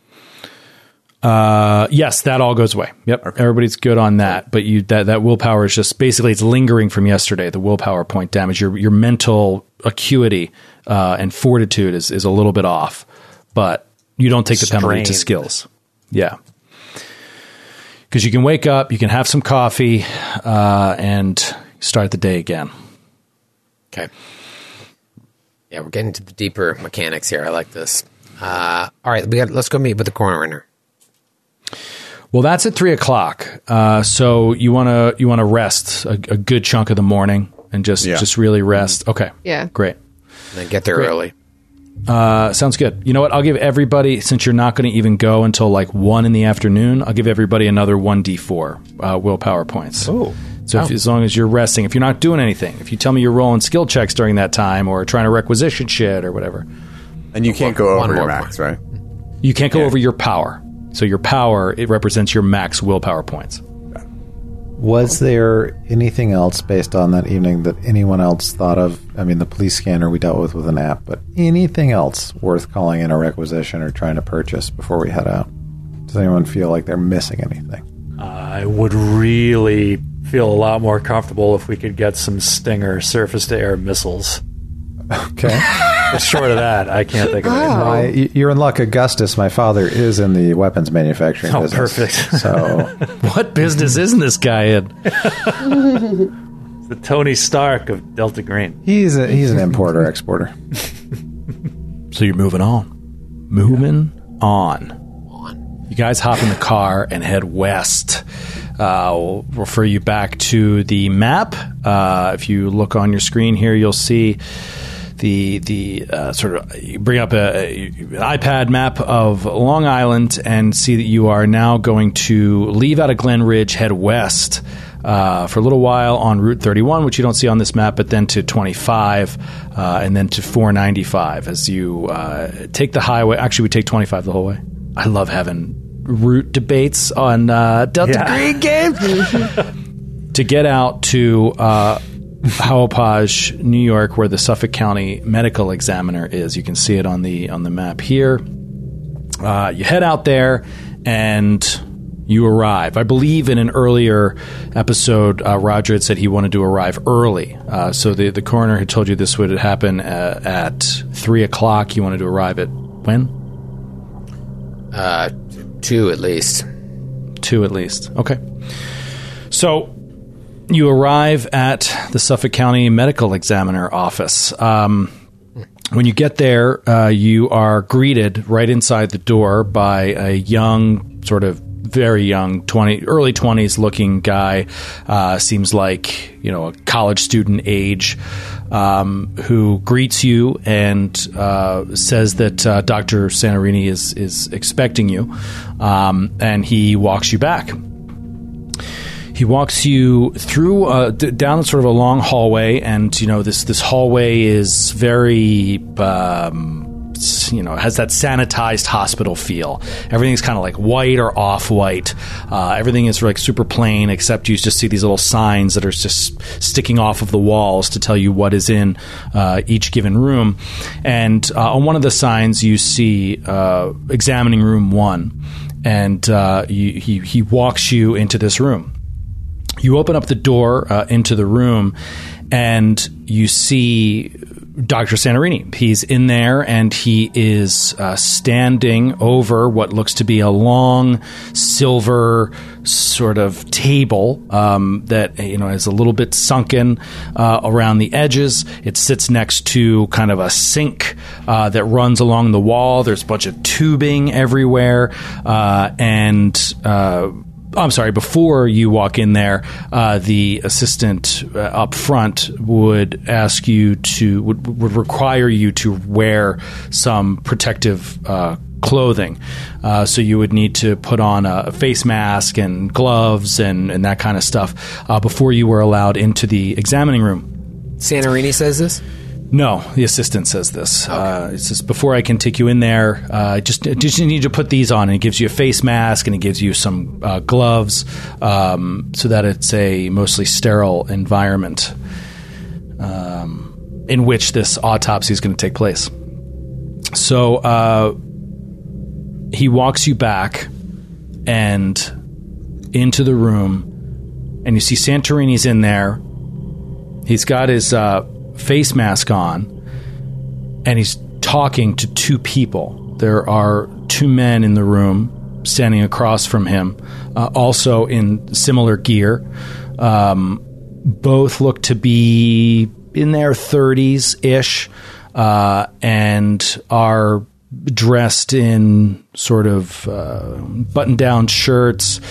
Yes, that all goes away. Yep. Okay. Everybody's good on that. But that willpower is just basically, it's lingering from yesterday. The willpower point damage, your mental acuity and fortitude is a little bit off, but you don't take the penalty to skills. Yeah. Because you can wake up, you can have some coffee, and start the day again. Okay. Yeah, we're getting to the deeper mechanics here. I like this. All right, let's go meet with the coroner. Well, that's at 3:00. So you want to rest a good chunk of the morning and just really rest. Okay. Yeah. Great. And then get there early. Sounds good. You know what? I'll give everybody, since you're not going to even go until like 1 in the afternoon, I'll give everybody another 1d4 willpower points. Oh. So as long as you're resting, if you're not doing anything, if you tell me you're rolling skill checks during that time or trying to requisition shit or whatever. And you can't go over your max, right? You can't go over your power. So your power, it represents your max willpower points. Was there anything else based on that evening that anyone else thought of? I mean, the police scanner we dealt with an app, but anything else worth calling in a requisition or trying to purchase before we head out? Does anyone feel like they're missing anything? I would really feel a lot more comfortable if we could get some Stinger surface-to-air missiles. Okay. But short of that, I can't think of anything. You're in luck, Augustus. My father is in the weapons manufacturing business. Perfect. So, what business isn't this guy in? It's the Tony Stark of Delta Green. He's an importer exporter. So you're moving on. Moving on. You guys hop in the car and head west. I'll refer you back to the map. If you look on your screen here, you'll see the sort of, you bring up an iPad map of Long Island and see that you are now going to leave out of Glen Ridge, head west for a little while on Route 31, which you don't see on this map, but then to 25 and then to 495 as you take the highway. Actually, we take 25 the whole way. I love having route debates on Delta Green games. To get out to Hauppauge, New York, where the Suffolk County Medical Examiner is. You can see it on the map here. You head out there and you arrive. I believe in an earlier episode, Roger had said he wanted to arrive early. So the coroner had told you this would happen at 3 o'clock. You wanted to arrive at when? 2 at least. 2 at least. Okay. So you arrive at the Suffolk County Medical Examiner office. When you get there, you are greeted right inside the door by a young, sort of very young, early 20s looking guy. Seems like, a college student age, who greets you and says that Dr. Santorini is expecting you, and he walks you back. He walks you through down sort of a long hallway, and this hallway is very has that sanitized hospital feel. Everything's kind of like white or off-white. Everything is like super plain, except you just see these little signs that are just sticking off of the walls to tell you what is in each given room. And on one of the signs, you see examining room 1, and he walks you into this room. You open up the door into the room, and you see Dr. Santorini. He's in there, and he is standing over what looks to be a long silver sort of table that is a little bit sunken around the edges. It sits next to kind of a sink that runs along the wall. There's a bunch of tubing everywhere, I'm sorry, before you walk in there, the assistant up front would ask you would require you to wear some protective clothing. So you would need to put on a face mask and gloves and that kind of stuff before you were allowed into the examining room. Santorini says this? No, the assistant says this. Okay. It says, before I can take you in there, just need to put these on. And it gives you a face mask, and it gives you some gloves so that it's a mostly sterile environment in which this autopsy is going to take place. So he walks you back and into the room, and you see Santorini's in there. He's got his face mask on, and he's talking to 2 people. There are 2 men in the room standing across from him, also in similar gear. Both look to be in their 30s-ish, and are dressed in sort of button-down shirts,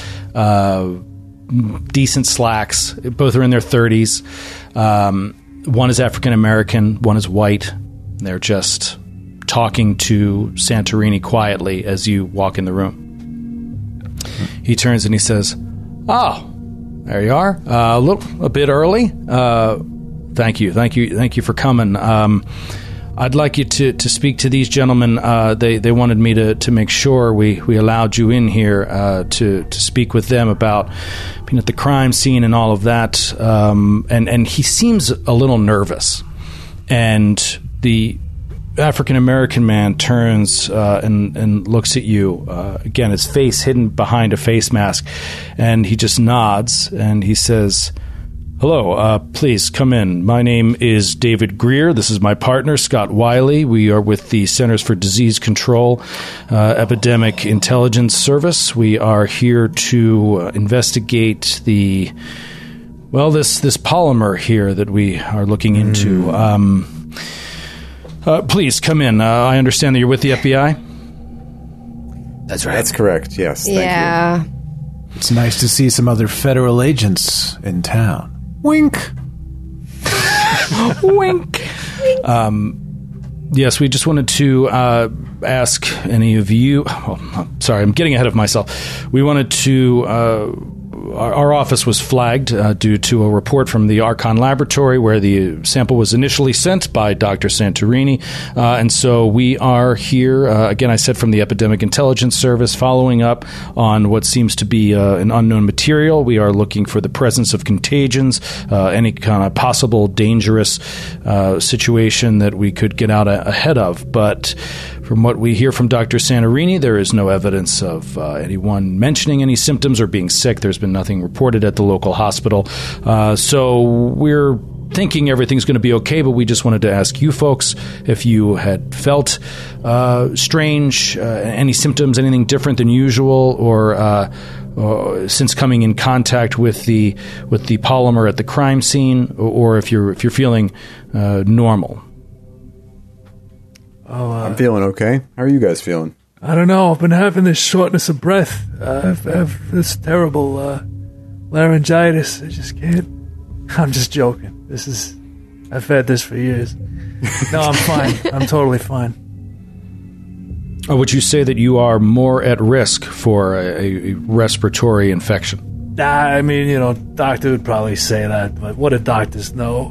decent slacks. Both are in their 30s. One is African-American, one is white. They're just talking to Santorini quietly as you walk in the room. He turns and he says, "Oh, there you are. A bit early. Thank you for coming. I'd like you to speak to these gentlemen. They wanted me to make sure we allowed you in here to speak with them about being at the crime scene and all of that." And he seems a little nervous. And the African-American man turns and looks at you. Again, his face hidden behind a face mask. And he just nods and he says, "Hello, please come in. My name is David Greer. This is my partner, Scott Wiley. We are with the Centers for Disease Control Epidemic Intelligence Service. We are here to investigate this polymer here that we are looking into. Please come in. I understand that you're with the FBI?" That's right. That's correct, yes. Thank you. It's nice to see some other federal agents in town. Wink. Wink. Yes, we just wanted to ask any of you. Oh, sorry, I'm getting ahead of myself. We wanted to. Our office was flagged due to a report from the Archon laboratory where the sample was initially sent by Dr. Santorini. And so we are here, again, I said from the Epidemic Intelligence Service, following up on what seems to be an unknown material. We are looking for the presence of contagions, any kind of possible dangerous situation that we could get out ahead of. But from what we hear from Dr. Santorini, there is no evidence of anyone mentioning any symptoms or being sick. There's been nothing reported at the local hospital. So we're thinking everything's going to be okay, but we just wanted to ask you folks if you had felt strange, any symptoms, anything different than usual, or since coming in contact with the polymer at the crime scene, or if you're feeling normal. I'm feeling okay. How are you guys feeling? I don't know. I've been having this shortness of breath. I have this terrible laryngitis. I just can't. I'm just joking. I've had this for years. No, I'm fine. I'm totally fine. Would you say that you are more at risk for a respiratory infection? I mean, doctor would probably say that, but what do doctors know?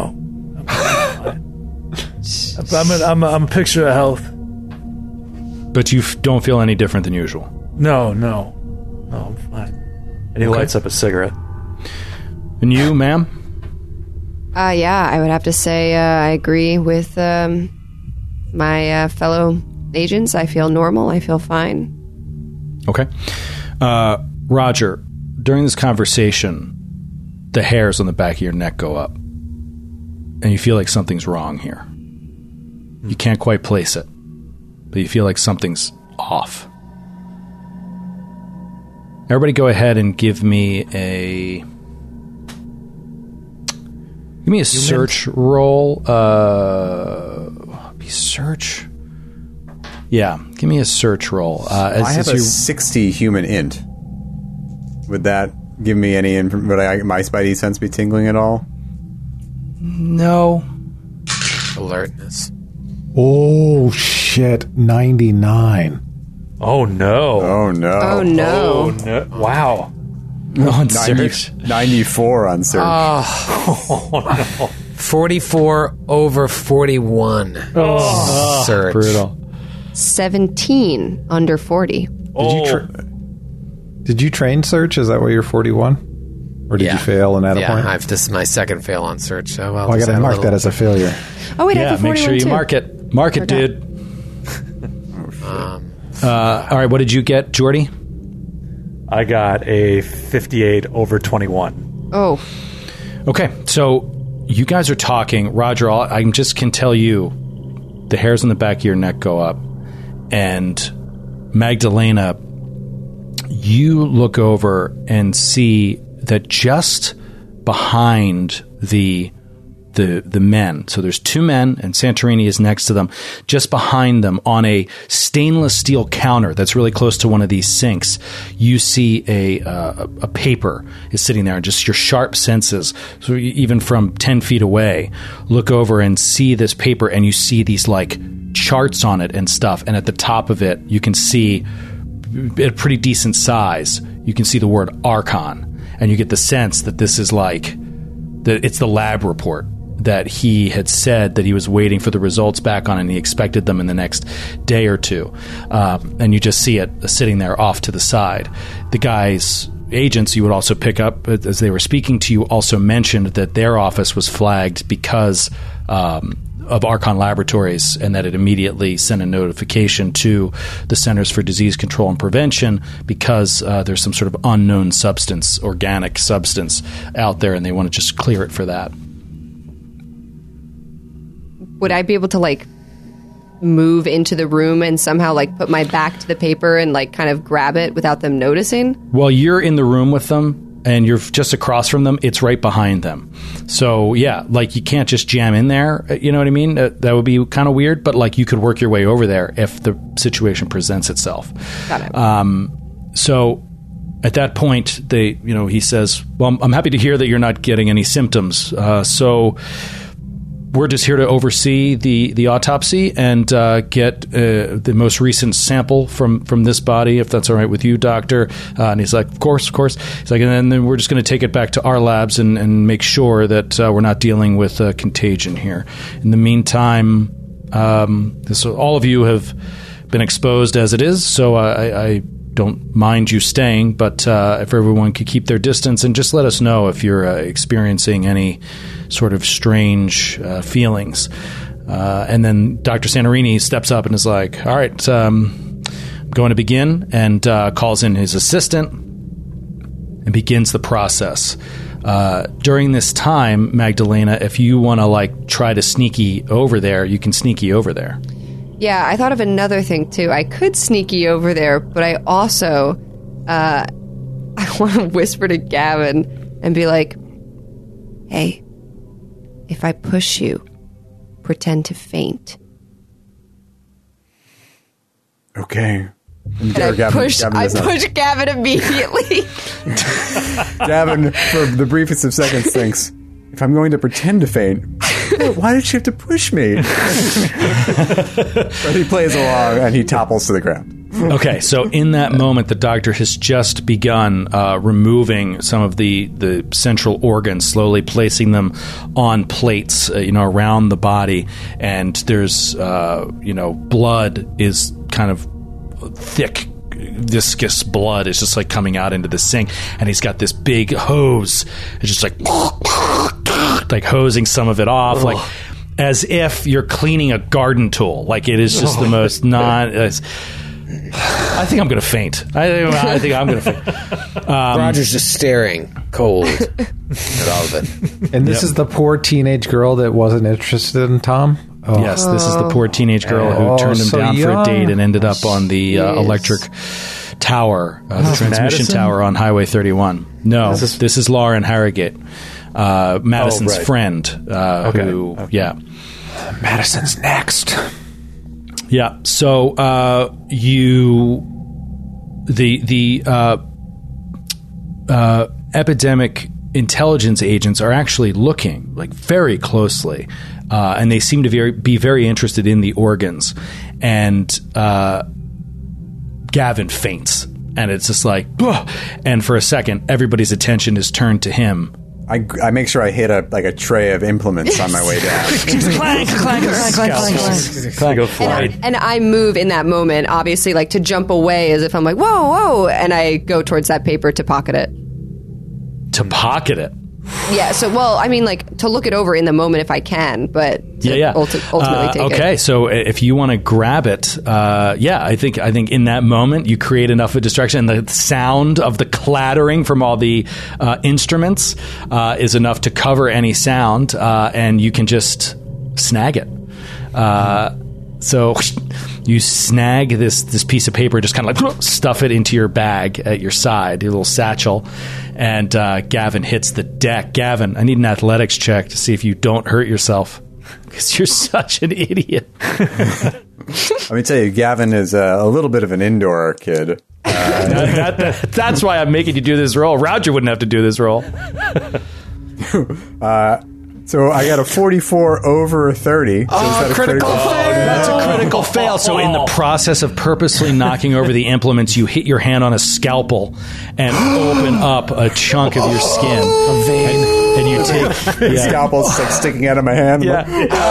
I'm a picture of health. But you don't feel any different than usual? No, I'm fine. And he lights up a cigarette. And you, ma'am? Yeah, I would have to say I agree with my fellow agents. I feel normal. I feel fine. Okay. Roger, during this conversation, the hairs on the back of your neck go up. And you feel like something's wrong here. You can't quite place it, but you feel like something's off. Everybody go ahead and give me a search roll. Search? Yeah, give me a search roll. I have a 60 human int. Would that give me any information? Would my spidey sense be tingling at all? No. Alertness. Oh, shit. 99. Oh, no. Oh, no. Oh, no. Oh, no. Wow. On search. 94 on search. Oh, no. 44 over 41. Search. Brutal. 17 under 40. Did you train search? Is that why you're 41? Or did you fail and add a point? This is my second fail on search. So I got to mark that as a failure. Oh, wait, I Yeah, have a 41 make sure you too. mark it. Mark it, dude. All right, what did you get, Jordy? I got a 58 over 21. Oh. Okay, so you guys are talking. Roger, I just can tell you the hairs on the back of your neck go up. And Magdalena, you look over and see that just behind the men, so there's two men and Santorini is next to them, just behind them on a stainless steel counter that's really close to one of these sinks, you see a paper is sitting there, and just your sharp senses, so even from 10 feet away, look over and see this paper, and you see these like charts on it and stuff, and at the top of it you can see, at a pretty decent size, you can see the word Archon. And you get the sense that this is it's the lab report that he had said that he was waiting for the results back on, and he expected them in the next day or two. And you just see it sitting there off to the side. The guy's agents, you would also pick up, as they were speaking to you, also mentioned that their office was flagged because of Archon Laboratories, and that it immediately sent a notification to the Centers for Disease Control and Prevention because there's some sort of unknown substance, organic substance out there, and they want to just clear it for that. Would I be able to move into the room and somehow put my back to the paper and kind of grab it without them noticing? Well, you're in the room with them and you're just across from them. It's right behind them. So yeah, you can't just jam in there. You know what I mean? That would be kind of weird, but you could work your way over there if the situation presents itself. Got it. So At that point, he says, "Well, I'm happy to hear that you're not getting any symptoms. So we're just here to oversee the autopsy and get the most recent sample from this body, if that's all right with you, doctor." And he's like, "Of course." He's like, "And then we're just going to take it back to our labs and make sure that we're not dealing with contagion here. In the meantime, all of you have been exposed as it is, so I don't mind you staying, but if everyone could keep their distance and just let us know if you're experiencing any sort of strange feelings." And then Dr. Santorini steps up and is like, "All right, I'm going to begin," and calls in his assistant and begins the process. During this time, Magdalena, if you want to try to sneaky over there, you can sneaky over there. Yeah, I thought of another thing, too. I could sneaky over there, but I also I want to whisper to Gavin and be like, "Hey, if I push you, pretend to faint." Okay. And I push Gavin immediately. Gavin, for the briefest of seconds, thinks, if I'm going to pretend to faint, why did she have to push me? But he plays along and he topples to the ground. Okay, so in that moment, the doctor has just begun removing some of the central organs, slowly placing them on plates, around the body, and there's, blood is kind of thick, viscous blood is just coming out into the sink, and he's got this big hose. It's just hosing some of it off, as if you're cleaning a garden tool. It is just the most I think I'm going to faint. I think I'm going to faint. Roger's just staring cold at all of it. And this is the poor teenage girl that wasn't interested in Tom? Oh. Yes, this is the poor teenage girl who turned him down for a date and ended up on the electric tower, the transmission Madison? tower on Highway 31. No, this is Lauren Harrogate, Madison's friend. Madison's next. Yeah. So epidemic intelligence agents are actually looking very closely, and they seem to be very interested in the organs. And Gavin faints, and it's just "Ugh!" And for a second, everybody's attention is turned to him. I make sure I hit a tray of implements on my way down. Clank, clank, clank, clank, clank. And I move in that moment, obviously, to jump away as if I'm whoa, whoa, and I go towards that paper to pocket it. To pocket it? Yeah, so, to look it over in the moment if I can, but ultimately take it. Okay, so if you want to grab it, I think in that moment you create enough of a distraction, and the sound of the clattering from all the instruments is enough to cover any sound, and you can just snag it. So you snag this piece of paper, just kind of stuff it into your bag at your side, your little satchel, and Gavin hits the deck. Gavin, I need an athletics check to see if you don't hurt yourself, because you're such an idiot. Let me tell you, Gavin is a little bit of an indoor kid. That's why I'm making you do this role. Roger wouldn't have to do this role. So I got a 44 over 30. So oh, critical fail! That's a critical fail. So in the process of purposely knocking over the implements, you hit your hand on a scalpel and open up a chunk of your skin. A vein. And you take... The scalpel's sticking out of my hand. Yeah.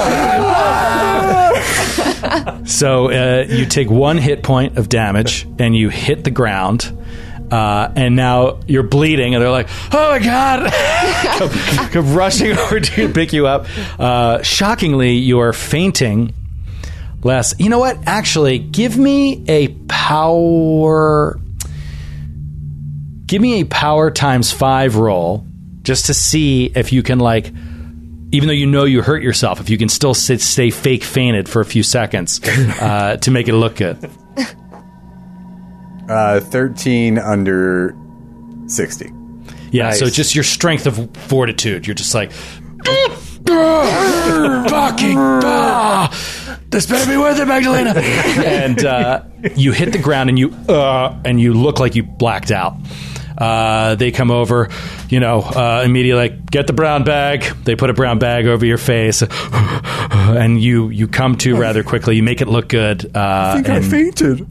So you take 1 hit point of damage and you hit the ground. And now you're bleeding, and they're like, "Oh my god!" come rushing over to pick you up. Shockingly, you are fainting. Less. You know what? Actually, give me a power times 5 roll, just to see if you can, even though you hurt yourself, if you can still stay fake fainted for a few seconds to make it look good. 13 under 60. Yeah, nice. So just your strength of fortitude. You're just fucking, this better be worth it, Magdalena. And you hit the ground, and you look like you blacked out. They come over, immediately like, get the brown bag. They put a brown bag over your face, and you come to rather quickly. You make it look good. I think I fainted.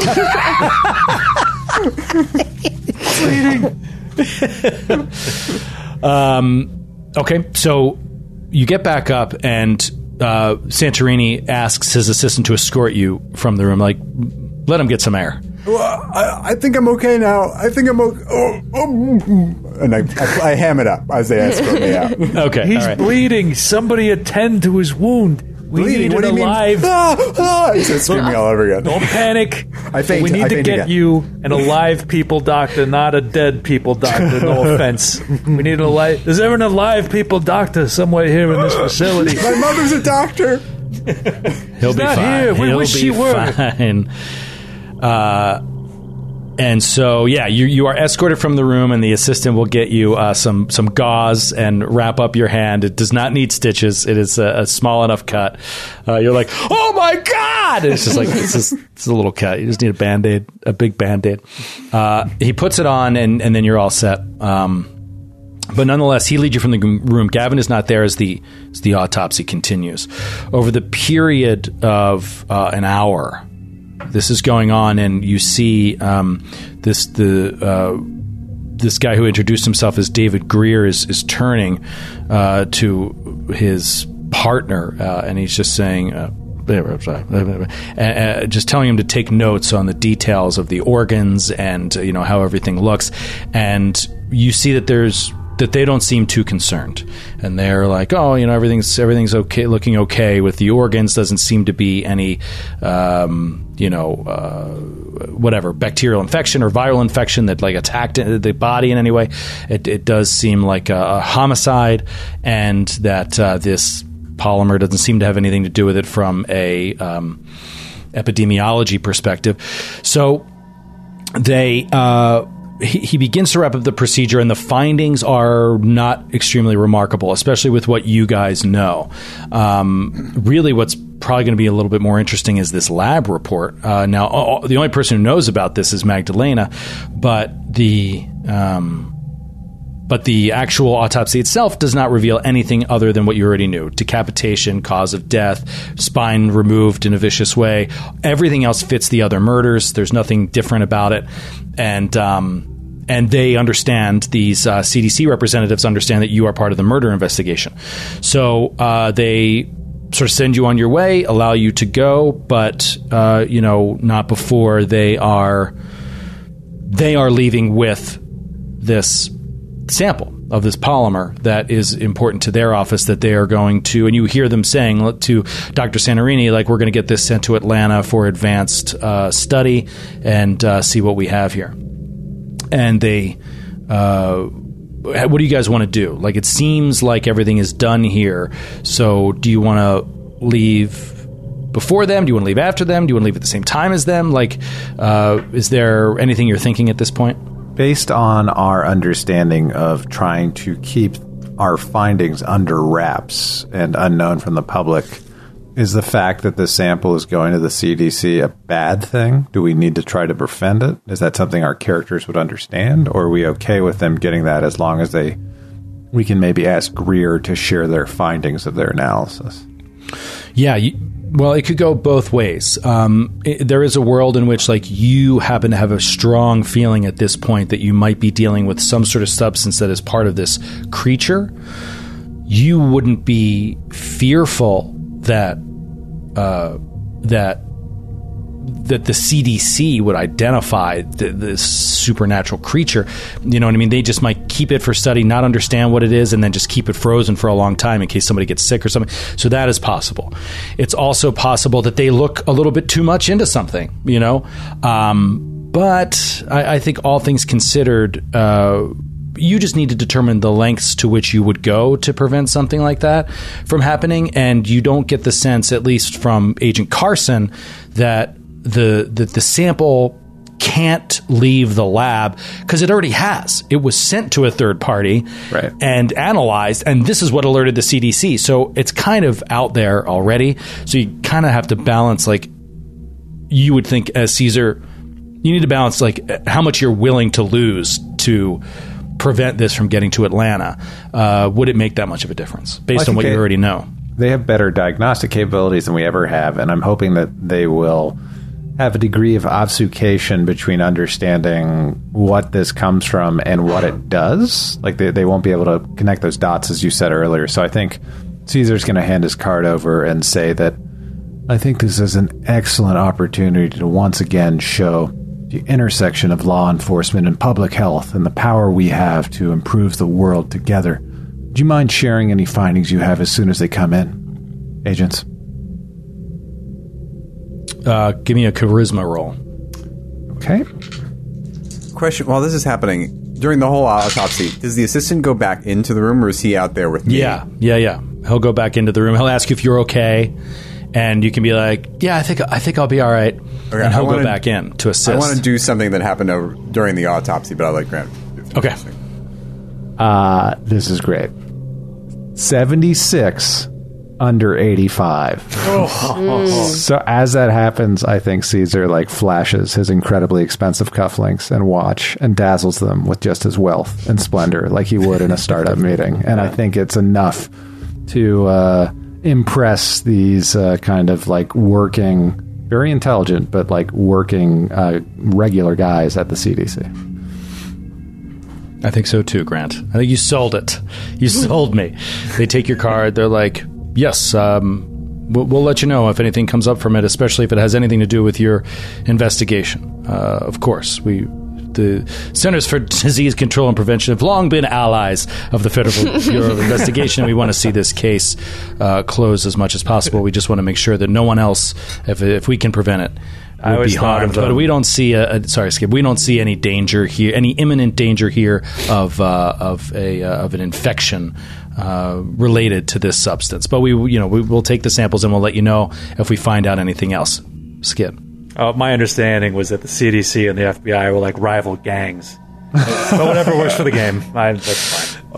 Okay, so you get back up, and Santorini asks his assistant to escort you from the room. Like, let him get some air. Well, I think I'm okay now. I think I'm okay. And I ham it up as they escort me out. Okay, he's bleeding. Somebody attend to his wound. We need what an do you alive. Mean? He starts screaming all over again. Don't panic. I faint. We need to get again. you an alive people doctor, not a dead people doctor. No offense. We need an alive. Is there an alive people doctor somewhere here in this facility? My mother's a doctor. He'll be not fine. here. We He'll wish be she were. fine. And so, you are escorted from the room, and the assistant will get you some gauze and wrap up your hand. It does not need stitches. It is a small enough cut. You're like, oh my God! And it's just like, it's a little cut. You just need a Band-Aid, a big Band-Aid. He puts it on, and then you're all set. But nonetheless, he leads you from the room. Gavin is not there as the autopsy continues. Over the period of an hour, this is going on, and you see this guy who introduced himself as David Greer is turning to his partner, and he's just saying, just telling him to take notes on the details of the organs and how everything looks. And you see that they don't seem too concerned, and they're like, oh, everything's okay, looking okay with the organs. Doesn't seem to be any whatever bacterial infection or viral infection that like attacked the body in any way. It does seem like a homicide, and that this polymer doesn't seem to have anything to do with it from a epidemiology perspective. So they he begins to wrap up the procedure, and the findings are not extremely remarkable, especially with what you guys know. Really, what's probably going to be a little bit more interesting is this lab report. Now, the only person who knows about this is Magdalena, but the actual autopsy itself does not reveal anything other than what you already knew. Decapitation, cause of death, spine removed in a vicious way. Everything else fits the other murders. There's nothing different about it. And they understand, these CDC representatives understand that you are part of the murder investigation. So they sort of send you on your way, allow you to go, but not before they are leaving with this sample of this polymer that is important to their office, that they are going to, and you hear them saying to Dr. Santorini, like, we're going to get this sent to Atlanta for advanced study and see what we have here. And they, what do you guys want to do? Like, it seems like everything is done here. So do you want to leave before them? Do you want to leave after them? Do you want to leave at the same time as them? Like, is there anything you're thinking at this point? Based on our understanding of trying to keep our findings under wraps and unknown from the public, is the fact that the sample is going to the CDC a bad thing? Do we need to try to prevent it? Is that something our characters would understand? Or are we okay with them getting that as long as we can maybe ask Greer to share their findings of their analysis? Yeah, well, it could go both ways. There is a world in which, like, you happen to have a strong feeling at this point that you might be dealing with some sort of substance that is part of this creature. You wouldn't be fearful that the CDC would identify this supernatural creature. You know what I mean? They just might keep it for study, not understand what it is, and then just keep it frozen for a long time in case somebody gets sick or something. So that is possible. It's also possible that they look a little bit too much into something, but I think all things considered, you just need to determine the lengths to which you would go to prevent something like that from happening. And you don't get the sense, at least from Agent Carson, that the sample can't leave the lab, because it already has. It was sent to a third party, right, and analyzed, and this is what alerted the CDC. So it's kind of out there already. So you kind of have to balance, like, you would think as Caesar, You need to balance like how much you're willing to lose to prevent this from getting to Atlanta. Would it make that much of a difference based on what you already know? They have better diagnostic capabilities than we ever have, and I'm hoping that they will have a degree of obfuscation between understanding what this comes from and what it does. Like they won't be able to connect those dots, as you said earlier. So I think Caesar's going to hand his card over and say that I think this is an excellent opportunity to once again show the intersection of law enforcement and public health and the power we have to improve the world together. Do you mind sharing any findings you have as soon as they come in, agents? Give me a charisma roll. Okay. Question, while this is happening, during the whole autopsy, does the assistant go back into the room or is he out there with me? Yeah. He'll go back into the room. He'll ask you if you're okay, and you can be like, yeah, I think I'll be all right. Okay, and he'll go back in to assist. I want to do something that happened during the autopsy, but I'll let Grant do Okay. This is great. 76 under 85. So as that happens, I think Caesar like flashes his incredibly expensive cufflinks and watch and dazzles them with just his wealth and splendor like he would in a startup meeting. And I think it's enough to impress these kind of like working, very intelligent, but like working regular guys at the CDC. I think so too, Grant. I think you sold it. You sold me. They take your card. They're like, yes, we'll let you know if anything comes up from it, especially if it has anything to do with your investigation. Of course, the Centers for Disease Control and Prevention have long been allies of the Federal Bureau of Investigation. We want to see this case closed as much as possible. We just want to make sure that no one else, if we can prevent it, would be harmed. But we don't see sorry, Skip. We don't see any danger here, any imminent danger here of an infection related to this substance. But we will take the samples and we'll let you know if we find out anything else. Skip. My understanding was that the CDC and the FBI were like rival gangs. But whatever works for the game, that's fine.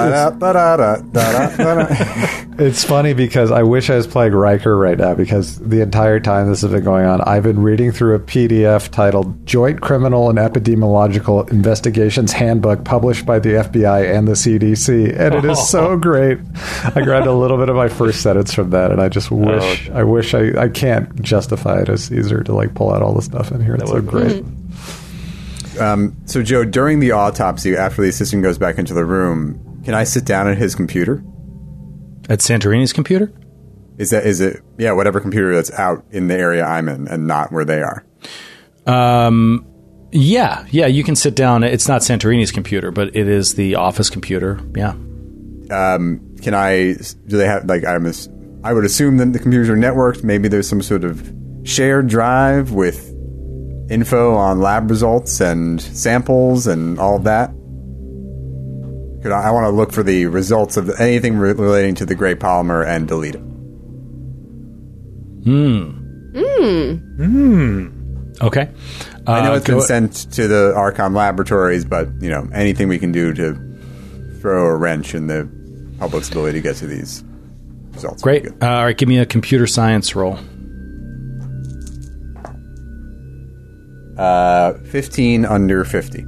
It's funny because I wish I was playing Riker right now, because the entire time this has been going on, I've been reading through a PDF titled Joint Criminal and Epidemiological Investigations Handbook, published by the FBI and the CDC, and it is so great. I grabbed a little bit of my first sentence from that, and I just wish I can't justify it as Caesar to like pull out all the stuff in here. It's so great. So, Joe, during the autopsy, after the assistant goes back into the room, can I sit down at his computer? At Santorini's computer? Is it whatever computer that's out in the area I'm in and not where they are? Yeah, you can sit down. It's not Santorini's computer, but it is the office computer. Yeah. Do they have, like, I would assume that the computers are networked. Maybe there's some sort of shared drive with info on lab results and samples and all of that. I want to look for the results of anything relating to the gray polymer and delete it. Okay. I know it's been sent to the Archon laboratories, but anything we can do to throw a wrench in the public's ability to get to these results. Great. All right, give me a computer science roll. 15 under 50.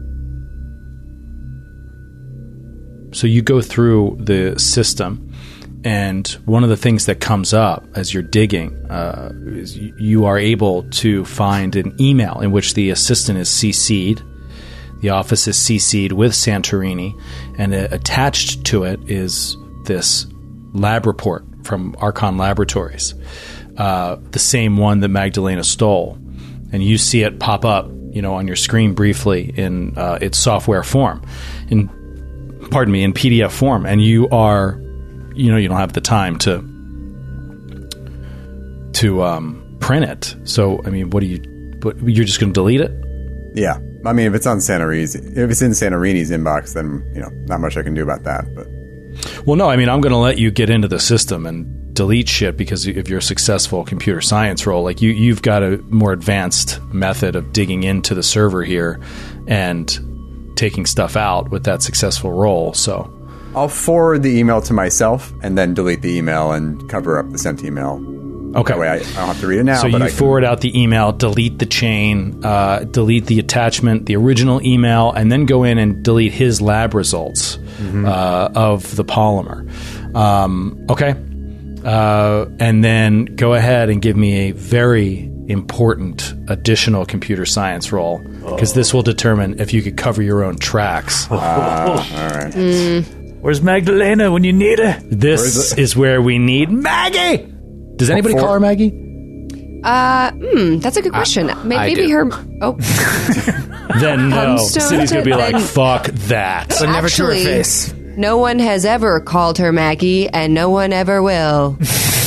So you go through the system, and one of the things that comes up as you're digging is you are able to find an email in which the assistant is CC'd. The office is CC'd with Santorini, and attached to it is this lab report from Archon Laboratories, the same one that Magdalena stole. And you see it pop up, on your screen briefly in its software form, in PDF form, and you are, you don't have the time to print it. So, I mean, you're just going to delete it? Yeah. I mean, if it's in Santorini's inbox, then, not much I can do about that. But well, no, I mean, I'm going to let you get into the system and delete shit, because if you're a successful computer science role, like you've got a more advanced method of digging into the server here and taking stuff out with that successful role. So I'll forward the email to myself and then delete the email and cover up the sent email. Okay. That way I don't have to read it now. So but you I can- forward out the email, delete the chain, delete the attachment, the original email, and then go in and delete his lab results of the polymer. Okay. And then go ahead and give me a very important additional computer science roll, because this will determine if you could cover your own tracks. all right. Where's Magdalena when you need her? This is where we need Maggie. Does anybody call her Maggie? That's a good question. Maybe do. her. Oh, Then no. Hunstone City's gonna be to- like, then- fuck that. But never to her Actually- face. no one has ever called her Maggie, and no one ever will.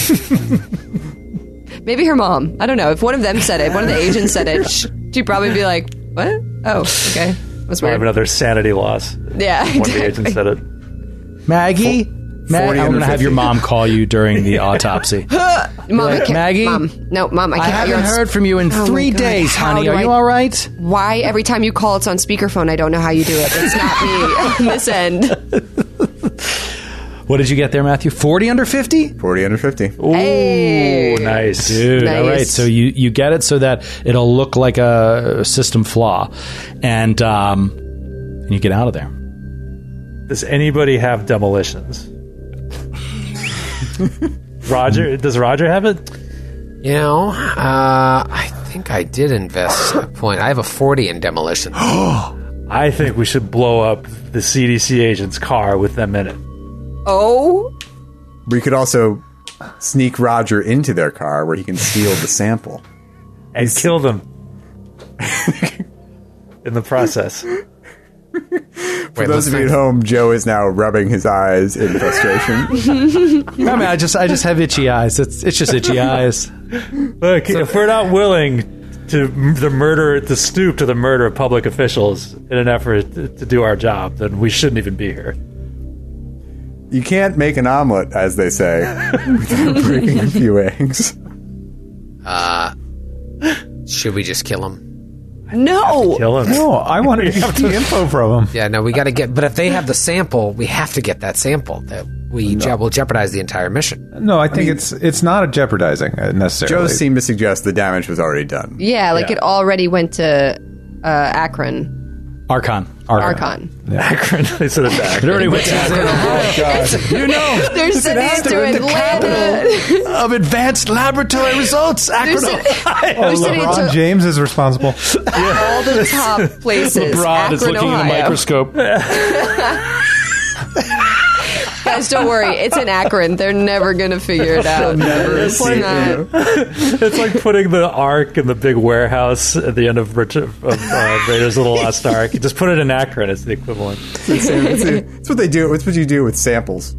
Maybe her mom. I don't know. If one of them said it, one of the agents said it, she'd probably be like, "What? Oh, okay, that's I have weird." another sanity loss. Yeah, One of the agents said it. Maggie? 40 I'm under going to have 50. your mom call you during the autopsy. Mom, I can't. Maggie? Mom, no, Mom, I I can't. haven't you're on heard from you in Oh my 3 God. days, How honey. do Are you I- all right? Why every time you call, it's on speakerphone? I don't know how you do it. It's not me on this end. What did you get there, Matthew? 40 under 50? 40 under 50. Hey, Ooh, nice. Dude, Nice. all right. So you get it so that it'll look like a system flaw. And you get out of there. Does anybody have demolitions? Roger, does Roger have it? You know, I think I did invest a point. I have a 40 in demolition. I think we should blow up the CDC agent's car with them in it. Oh, We could also sneak Roger into their car where he can steal the sample. And kill them. In the process. For those of you at home, Joe is now rubbing his eyes in frustration. I mean, I just have itchy eyes. It's just itchy eyes. Look, if we're not willing to stoop to the murder of public officials in an effort to do our job, then we shouldn't even be here. You can't make an omelet, as they say, without breaking a few eggs. Should we just kill him? no. Kill him. No, I want to get the info from him. Yeah, no, we got to get. But if they have the sample, we have to get that sample. That will jeopardize the entire mission. No, I think it's not a jeopardizing necessarily. Joe seemed to suggest the damage was already done. Yeah, like it already went to Akron. Archon. Archon. Akron. They said it It already went to You know, They're sending it to Atlanta. of advanced laboratory results. Akron, They're Ohio. sending it LeBron to James is responsible. all the top places. LeBron is Akron, looking in the Ohio. microscope. Guys, don't worry. It's in Akron. They're never going to figure it out. It's see it, not. It's like putting the Ark in the big warehouse at the end of Raiders of the Lost Ark. You just put it in Akron. It's the equivalent. It's what they do. It's what you do with samples.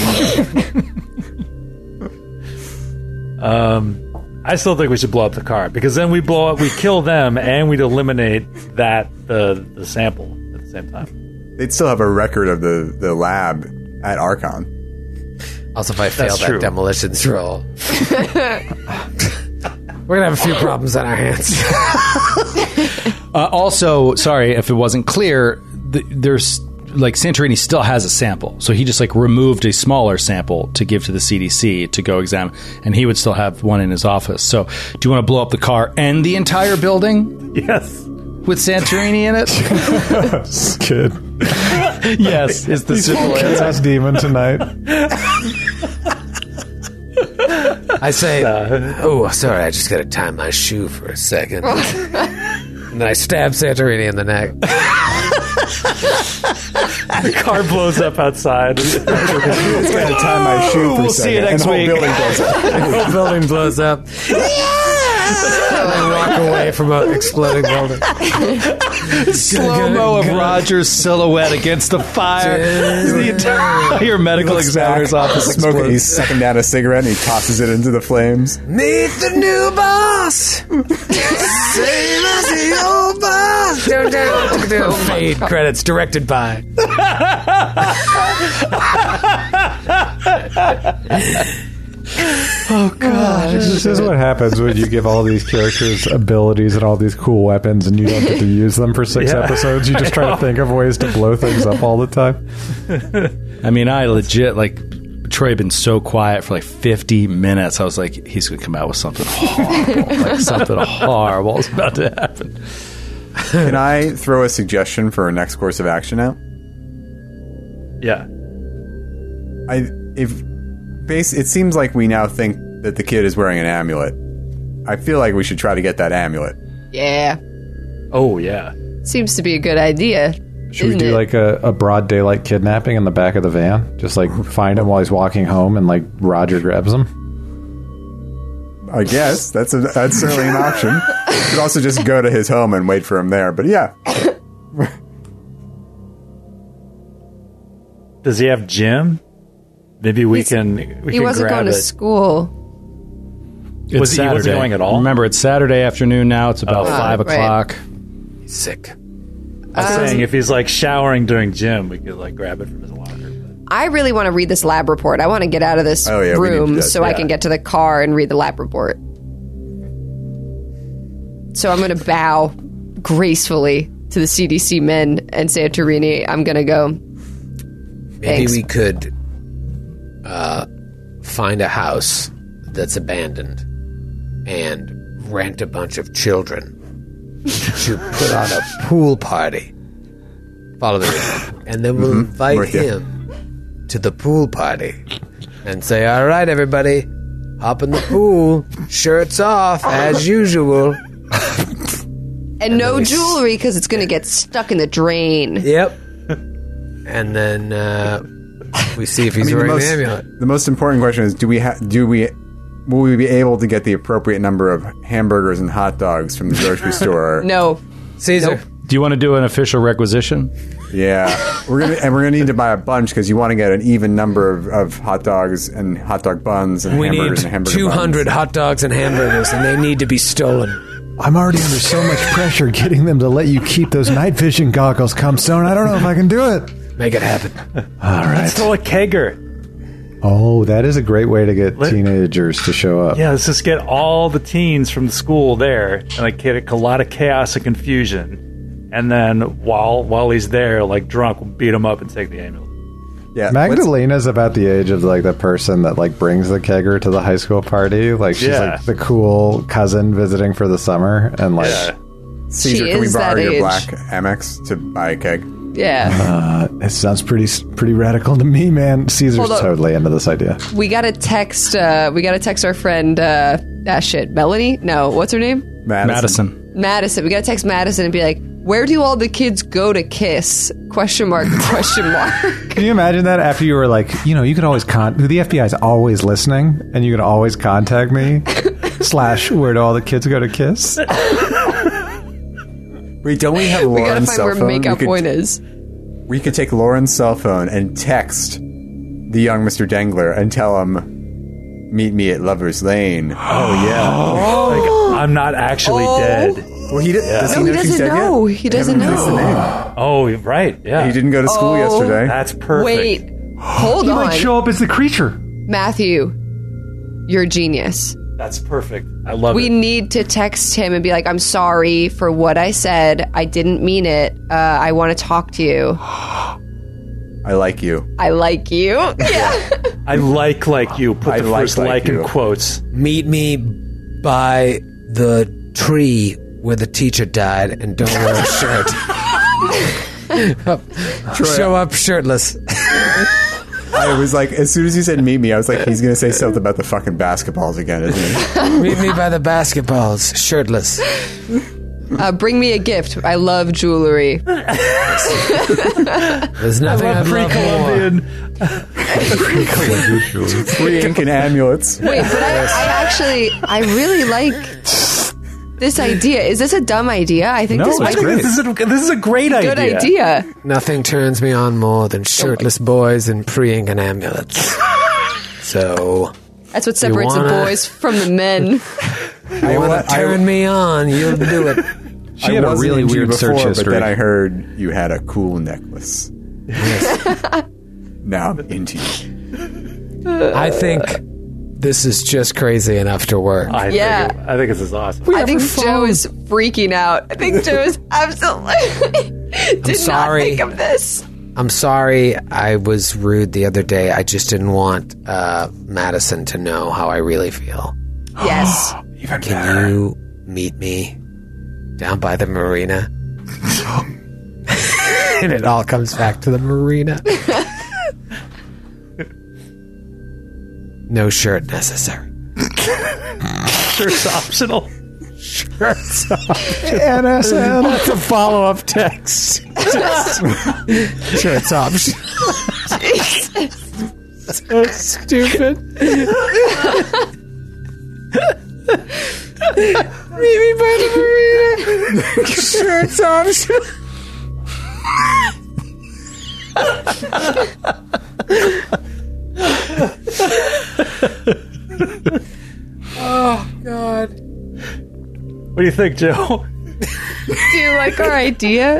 I still think we should blow up the car because then we kill them, and we'd eliminate the sample at the same time. They'd still have a record of the lab at Archon. Also, if I fail That's that true. demolitions roll, we're gonna have a few problems on our hands. Also, sorry if it wasn't clear, there's like Santorini still has a sample, so he just like removed a smaller sample to give to the CDC to go examine, and he would still have one in his office. So, do you want to blow up the car and the entire building Yes. with Santorini in it? Kid. Yes, is the simple answer. Chaos demon tonight. I say, oh, sorry, I just got to tie my shoe for a second. And then I stab Santorini in the neck. The car blows up outside. It's got to tie my shoe for We'll a see you second, next and the week. whole building goes up. The whole building blows up. I walk away from an exploding building. Slow-mo of Roger's silhouette against the fire. The entire medical Looks examiner's back, office smoking. explodes. He's sucking down a cigarette and he tosses it into the flames. Meet the new boss. Same as the old boss. Fade credits directed by. This is what happens when you give all these characters abilities and all these cool weapons and you don't get to use them for 6 Yeah. episodes. You just try to think of ways to blow things up all the time. I mean, I legit like Troy had been so quiet for like 50 minutes. I was like, he's going to come out with something horrible. Like something horrible is about to happen. Can I throw a suggestion for our next course of action out? Yeah. It seems like we now think that the kid is wearing an amulet. I feel like we should try to get that amulet. Yeah. Oh, yeah. Seems to be a good idea. Should we do like a broad daylight kidnapping in the back of the van? Just like find him while he's walking home and like Roger grabs him? I guess that's certainly an option. You could also just go to his home and wait for him there. But yeah. Does he have gym? Maybe we can He wasn't grab going to it. school. It's Was he wasn't Saturday. going at all? Remember, it's Saturday afternoon now. It's about 5 right. o'clock. He's sick. I'm saying if he's like showering during gym, we could like grab it from his locker. I really want to read this lab report. I want to get out of this Oh, yeah, we need room to- so I yeah. can get to the car and read the lab report. So I'm going to bow gracefully to the CDC men and say to Rini, I'm going to go. Maybe Thanks. we could find a house that's abandoned and rent a bunch of children to put on a pool party. Follow the lead. And then we'll invite With you. him to the pool party and say, all right, everybody, hop in the pool, shirts off, as usual. And no jewelry because it's going to get stuck in the drain. Yep. And then we see if he's wearing the amulet. The most important question is: will we be able to get the appropriate number of hamburgers and hot dogs from the grocery store? No. Caesar. Do you want to do an official requisition? Yeah, we're gonna need to buy a bunch because you want to get an even number of hot dogs and hot dog buns and We need hamburgers and hamburger 200 buns. hot dogs and hamburgers, and they need to be stolen. I'm already under so much pressure getting them to let you keep those night vision goggles, Comstone. I don't know if I can do it. Make it happen. All right. Throw a kegger. Oh, that is a great way to get teenagers to show up. Yeah, let's just get all the teens from the school there and like get a lot of chaos and confusion. And then while he's there, like drunk, we'll beat him up and take the amulet. Yeah, Magdalena's about the age of like the person that like brings the kegger to the high school party. Like she's Yeah. like the cool cousin visiting for the summer, and like Caesar, She can we is borrow that your age. black Amex to buy a keg? Yeah. it sounds pretty radical to me, man. Caesar's Hold on. totally into this idea. We got to text our friend, Melanie? No, what's her name? Madison. Madison. We got to text Madison and be like, where do all the kids go to kiss? Question mark. Can you imagine that after you were like, you could always the FBI is always listening, and you could always contact me. / where do all the kids go to kiss? Wait, don't we have We got to Lauren's find cell where phone? Makeup Point is. We could take Lauren's cell phone and text the young Mr. Dengler and tell him, meet me at Lover's Lane. Oh yeah. Like, I'm not actually dead. Well, does he No, he know she's doesn't dead know. yet? He doesn't Haven't released the know. name. Oh, right. Yeah. He didn't go to school yesterday. That's perfect. Wait. Hold on. up as the creature. Matthew, you're a genius. That's perfect. I love We it. need to text him and be like, I'm sorry for what I said. I didn't mean it. I want to talk to you. I like you. I like you. Yeah. I like you. Put I the like first like you. in quotes. Meet me by the tree where the teacher died and don't wear a shirt. Show up shirtless. I was like, as soon as he said meet me, I was like, he's going to say something about the fucking basketballs again, isn't he? Meet me by the basketballs, shirtless. Bring me a gift. I love jewelry. There's nothing I'd love more. Pre-Columbian. Free ink and amulets. Wait, but I really like this idea. Is this a dumb idea? I think this I might think be this is a great a good idea. idea. Nothing turns me on more than shirtless boys and pre-ink and amulets. So, That's what separates the wanna- boys from the men. you want to turn me on, you'll do it. She had a wasn't really into you weird before, search but history. then I heard you had a cool necklace. Now I'm into you. I think this is just crazy enough to work. I think this is awesome. I think Joe is freaking out. I think Joe is absolutely did sorry. not think of this. I'm sorry I was rude the other day. I just didn't want Madison to know how I really feel. Yes. Even Can you meet me down by the marina? And it all comes back to the marina. No shirt necessary. Shirt's optional. Shirts off. NSN. That's a follow-up text. Shirts off. So stupid. Meet me by the marina. Shirts off. Oh, God. What do you think, Joe? Do you like our idea?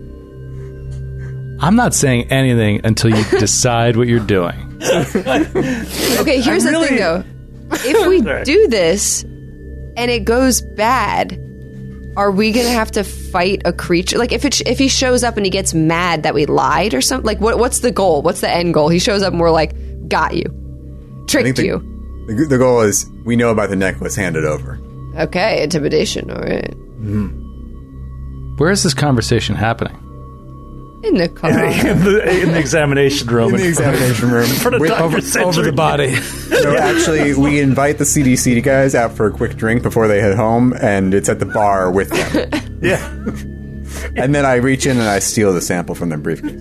I'm not saying anything until you decide what you're doing. Okay, here's the thing, though. If we do this and it goes bad, are we going to have to fight a creature? Like, if he shows up and he gets mad that we lied or something? Like, what's the goal? What's the end goal? He shows up and we're like, got you. Tricked you. The goal is we know about the necklace, hand it over. Okay, intimidation, all right. Where is this conversation happening? In the car. in the examination room. In the examination room. For the Over the body. So actually, we invite the CDC guys out for a quick drink before they head home, and it's at the bar with them. Yeah. And then I reach in and I steal the sample from their briefcase.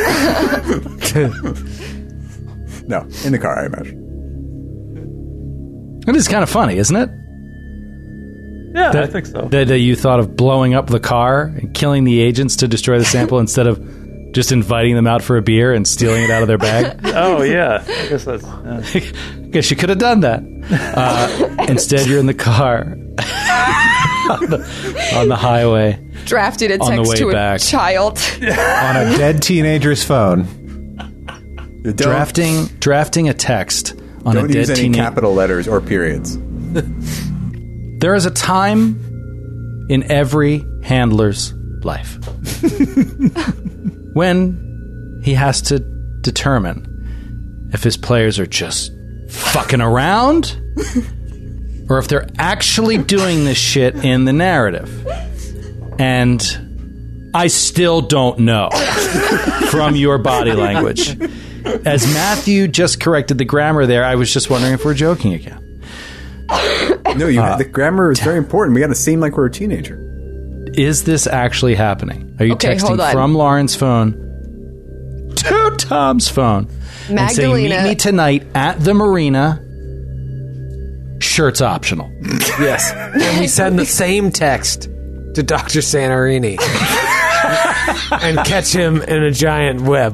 No, in the car, I imagine. It is kind of funny, isn't it? Yeah, I think so. That you thought of blowing up the car and killing the agents to destroy the sample instead of just inviting them out for a beer and stealing it out of their bag. Oh, yeah. I guess that's... I guess you could have done that. Instead, you're in the car on the highway. Drafted a On the text way to a back. child. On a dead teenager's phone. Drafting a text on a Don't dead use any teenager. capital letters or periods. There is a time in every handler's life when he has to determine if his players are just fucking around or if they're actually doing this shit in the narrative. And I still don't know from your body language. As Matthew just corrected the grammar there, I was just wondering if we're joking again. No, the grammar is very important. We got to seem like we're a teenager. Is this actually happening? Are you Okay, hold texting on. from Lauren's phone to Tom's phone and saying, meet Magdalena. me tonight at the marina, shirts optional? Yes. And we send the same text to Dr. Santorini and catch him in a giant web.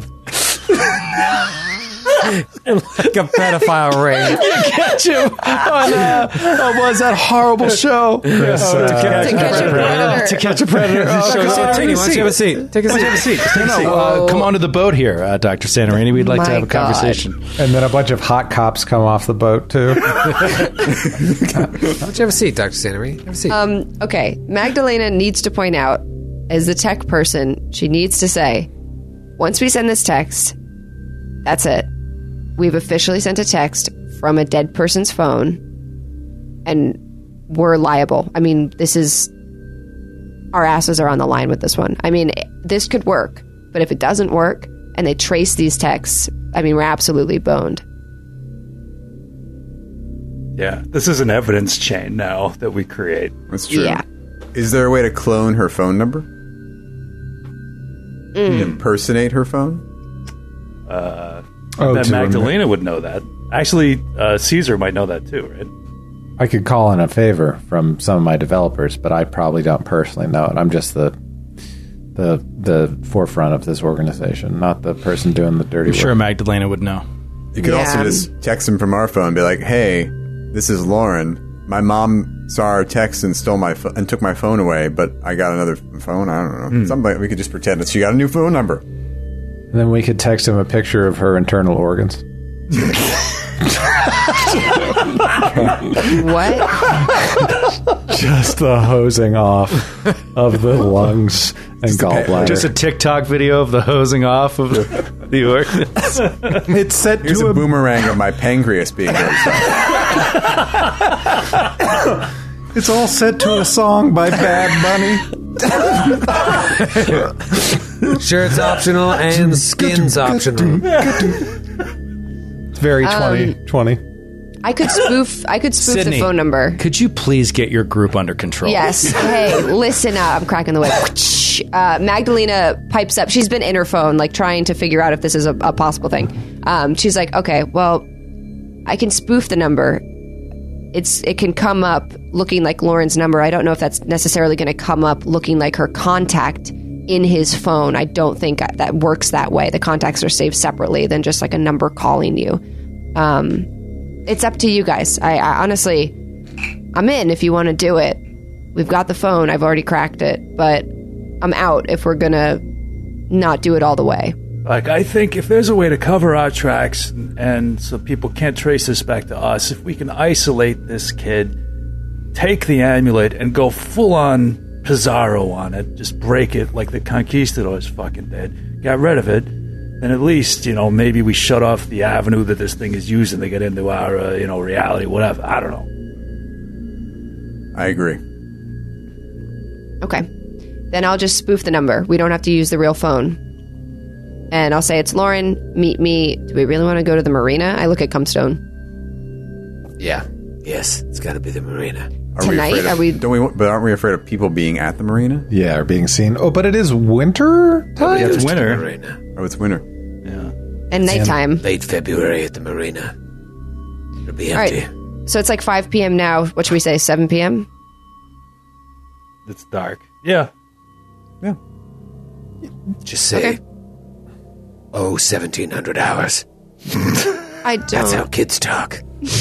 Like a pedophile ring. Catch him on was that horrible show? Yes, To catch a predator. To Catch a Predator. Take a seat. Have a seat. Take a seat. Come onto the boat here, Dr. Santorini. We'd like to My have a God. conversation. And then a bunch of hot cops come off the boat, too. Why don't you have a seat, Dr. Santorini? Have a seat. Okay, Magdalena needs to point out, as the tech person, she needs to say, once we send this text, that's it. We've officially sent a text from a dead person's phone, and we're liable. I mean, this is... Our asses are on the line with this one. I mean, this could work, but if it doesn't work, and they trace these texts, I mean, we're absolutely boned. Yeah, this is an evidence chain now that we create. That's true. Yeah. Is there a way to clone her phone number? Impersonate her phone? That Magdalena would know that. Actually, Caesar might know that too, right? I could call in a favor from some of my developers, but I probably don't personally know it. I'm just the forefront of this organization, not the person doing the dirty I'm sure work. Magdalena would know. You could also just text him from our phone and be like, hey, this is Lauren. My mom saw our text and stole my and took my phone away, but I got another phone. I don't know. Something like we could just pretend that she got a new phone number. And then we could text him a picture of her internal organs. What? Just the hosing off of the lungs and gallbladder. Just a TikTok video of the hosing off of the ordinance. It's set Here's to a boomerang of my pancreas being hosed off. It's all set to a song by Bad Bunny. Shirts optional and skins optional. It's very 2020. I could spoof Sydney, the phone number. Could you please get your group under control? Yes. Hey, listen up. I'm cracking the whip. Magdalena pipes up. She's been in her phone, like trying to figure out if this is a possible thing. She's like, okay, well, I can spoof the number. It can come up looking like Lauren's number. I don't know if that's necessarily going to come up looking like her contact in his phone. I don't think that works that way. The contacts are saved separately than just like a number calling you. It's up to you guys. I honestly, I'm in if you want to do it. We've got the phone. I've already cracked it, but I'm out if we're going to not do it all the way. Like, I think if there's a way to cover our tracks and so people can't trace this back to us, if we can isolate this kid, take the amulet and go full on Pizarro on it, just break it like the conquistadors fucking did, got rid of it, then at least, maybe we shut off the avenue that this thing is using to get into our, reality, whatever. I don't know. I agree. Okay. Then I'll just spoof the number. We don't have to use the real phone. And I'll say, it's Lauren, meet me. Do we really want to go to the marina? I look at Cumstone. Yeah. Yes, it's got to be the marina. Tonight? But aren't we afraid of people being at the marina? Yeah, or being seen. Oh, but it is winter time? Yeah, it's winter. Marina. Oh, it's winter. Yeah. And nighttime. Late February at the marina. It'll be All empty. right. So it's like 5 p.m. now. What should we say, 7 p.m.? It's dark. Yeah. Yeah. Just say, Okay. 1700 hours. I don't. That's how kids talk.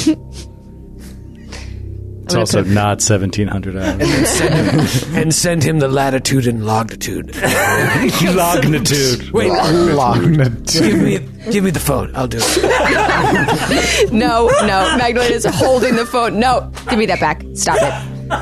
It's also not 1700 hours. And send him the latitude and longitude. Lognitude. Wait, Lognitude. give me the phone. I'll do it. No. Magdalena's holding the phone. No. Give me that back. Stop it.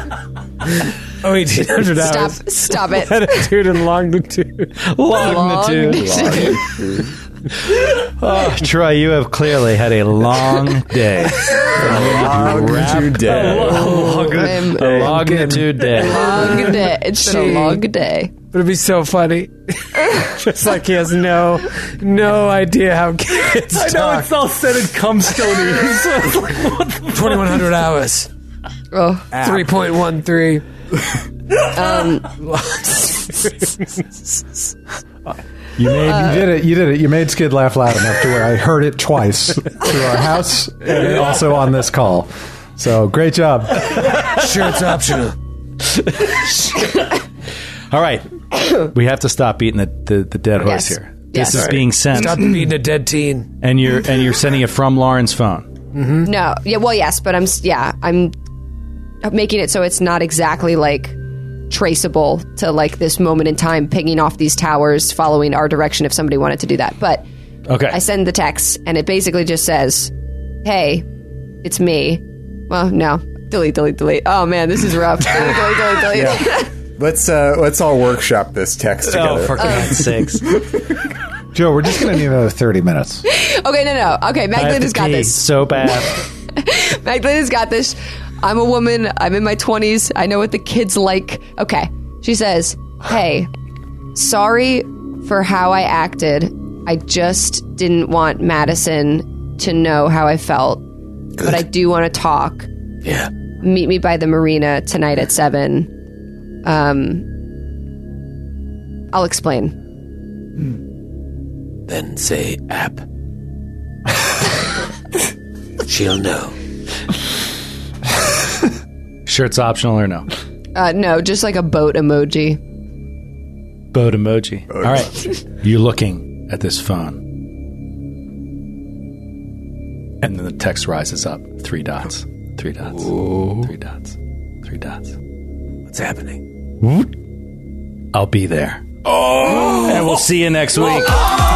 1800 hours. Stop it. Latitude and longitude. Lognitude. Oh, Troy, you have clearly had a long day. Longitude day. A lognitude day. Long day. It's been a long day. But it'd be so funny. Just like he has no idea how kids I know talk. it's all said in Cumstone. 2100 hours. Oh. 3.13. You did it. You made Skid laugh loud enough to where I heard it twice through our house and also on this call. So great job. Shirts optional. All right. We have to stop beating the dead horse Yes. here. Yes. This is being sent. Stop beating a dead teen. And you're sending it from Lauren's phone. No. Yeah, well, yes, but I'm making it so it's not exactly like traceable to like this moment in time, pinging off these towers, following our direction if somebody wanted to do that. But Okay. I send the text and it basically just says, hey, it's me. Well, no. Delete. Oh man, this is rough. delete. Yeah. Let's all workshop this text together. Oh, for God's sakes. Joe, we're just going to need another 30 minutes. Okay, no. Okay, I have Magdalena's to got pee this. so bad. Magdalena's got this. I'm a woman. I'm in my 20s. I know what the kids like. Okay. She says, hey, sorry for how I acted. I just didn't want Madison to know how I felt. Good. But I do want to talk. Yeah. Meet me by the marina tonight at 7. I'll explain. Then say app. She'll know. Shirts optional or no? No, just like a boat emoji. Boat emoji. All right. You're looking at this phone. And then the text rises up. 3 dots. 3 dots. Ooh. 3 dots. 3 dots. What's happening? I'll be there. Oh! And we'll see you next week.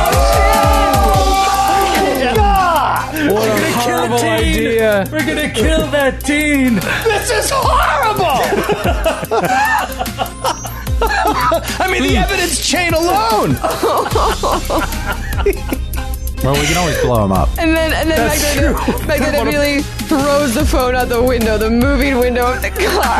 What a horrible idea. We're gonna kill that teen. This is horrible! I me the evidence chain alone. Well, we can always blow him up. And then Magda immediately throws the phone out the window, the moving window of the car.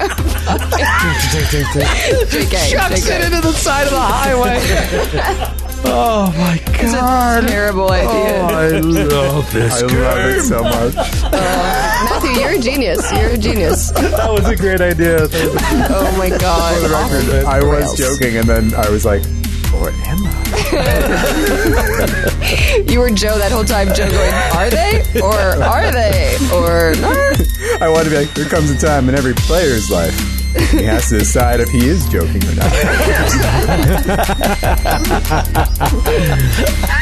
Chucks it into the side of the highway. Oh my God. It's a terrible idea. I love this game. I love it so much. Matthew, you're a genius. You're a genius. That was a great idea. Oh my God. For the record, I was joking, and then I was like, or am I? You were Joe that whole time. Joe going, are they? Or are they? Or not? I want to be like, there comes a time in every player's life he has to decide if he is joking or not.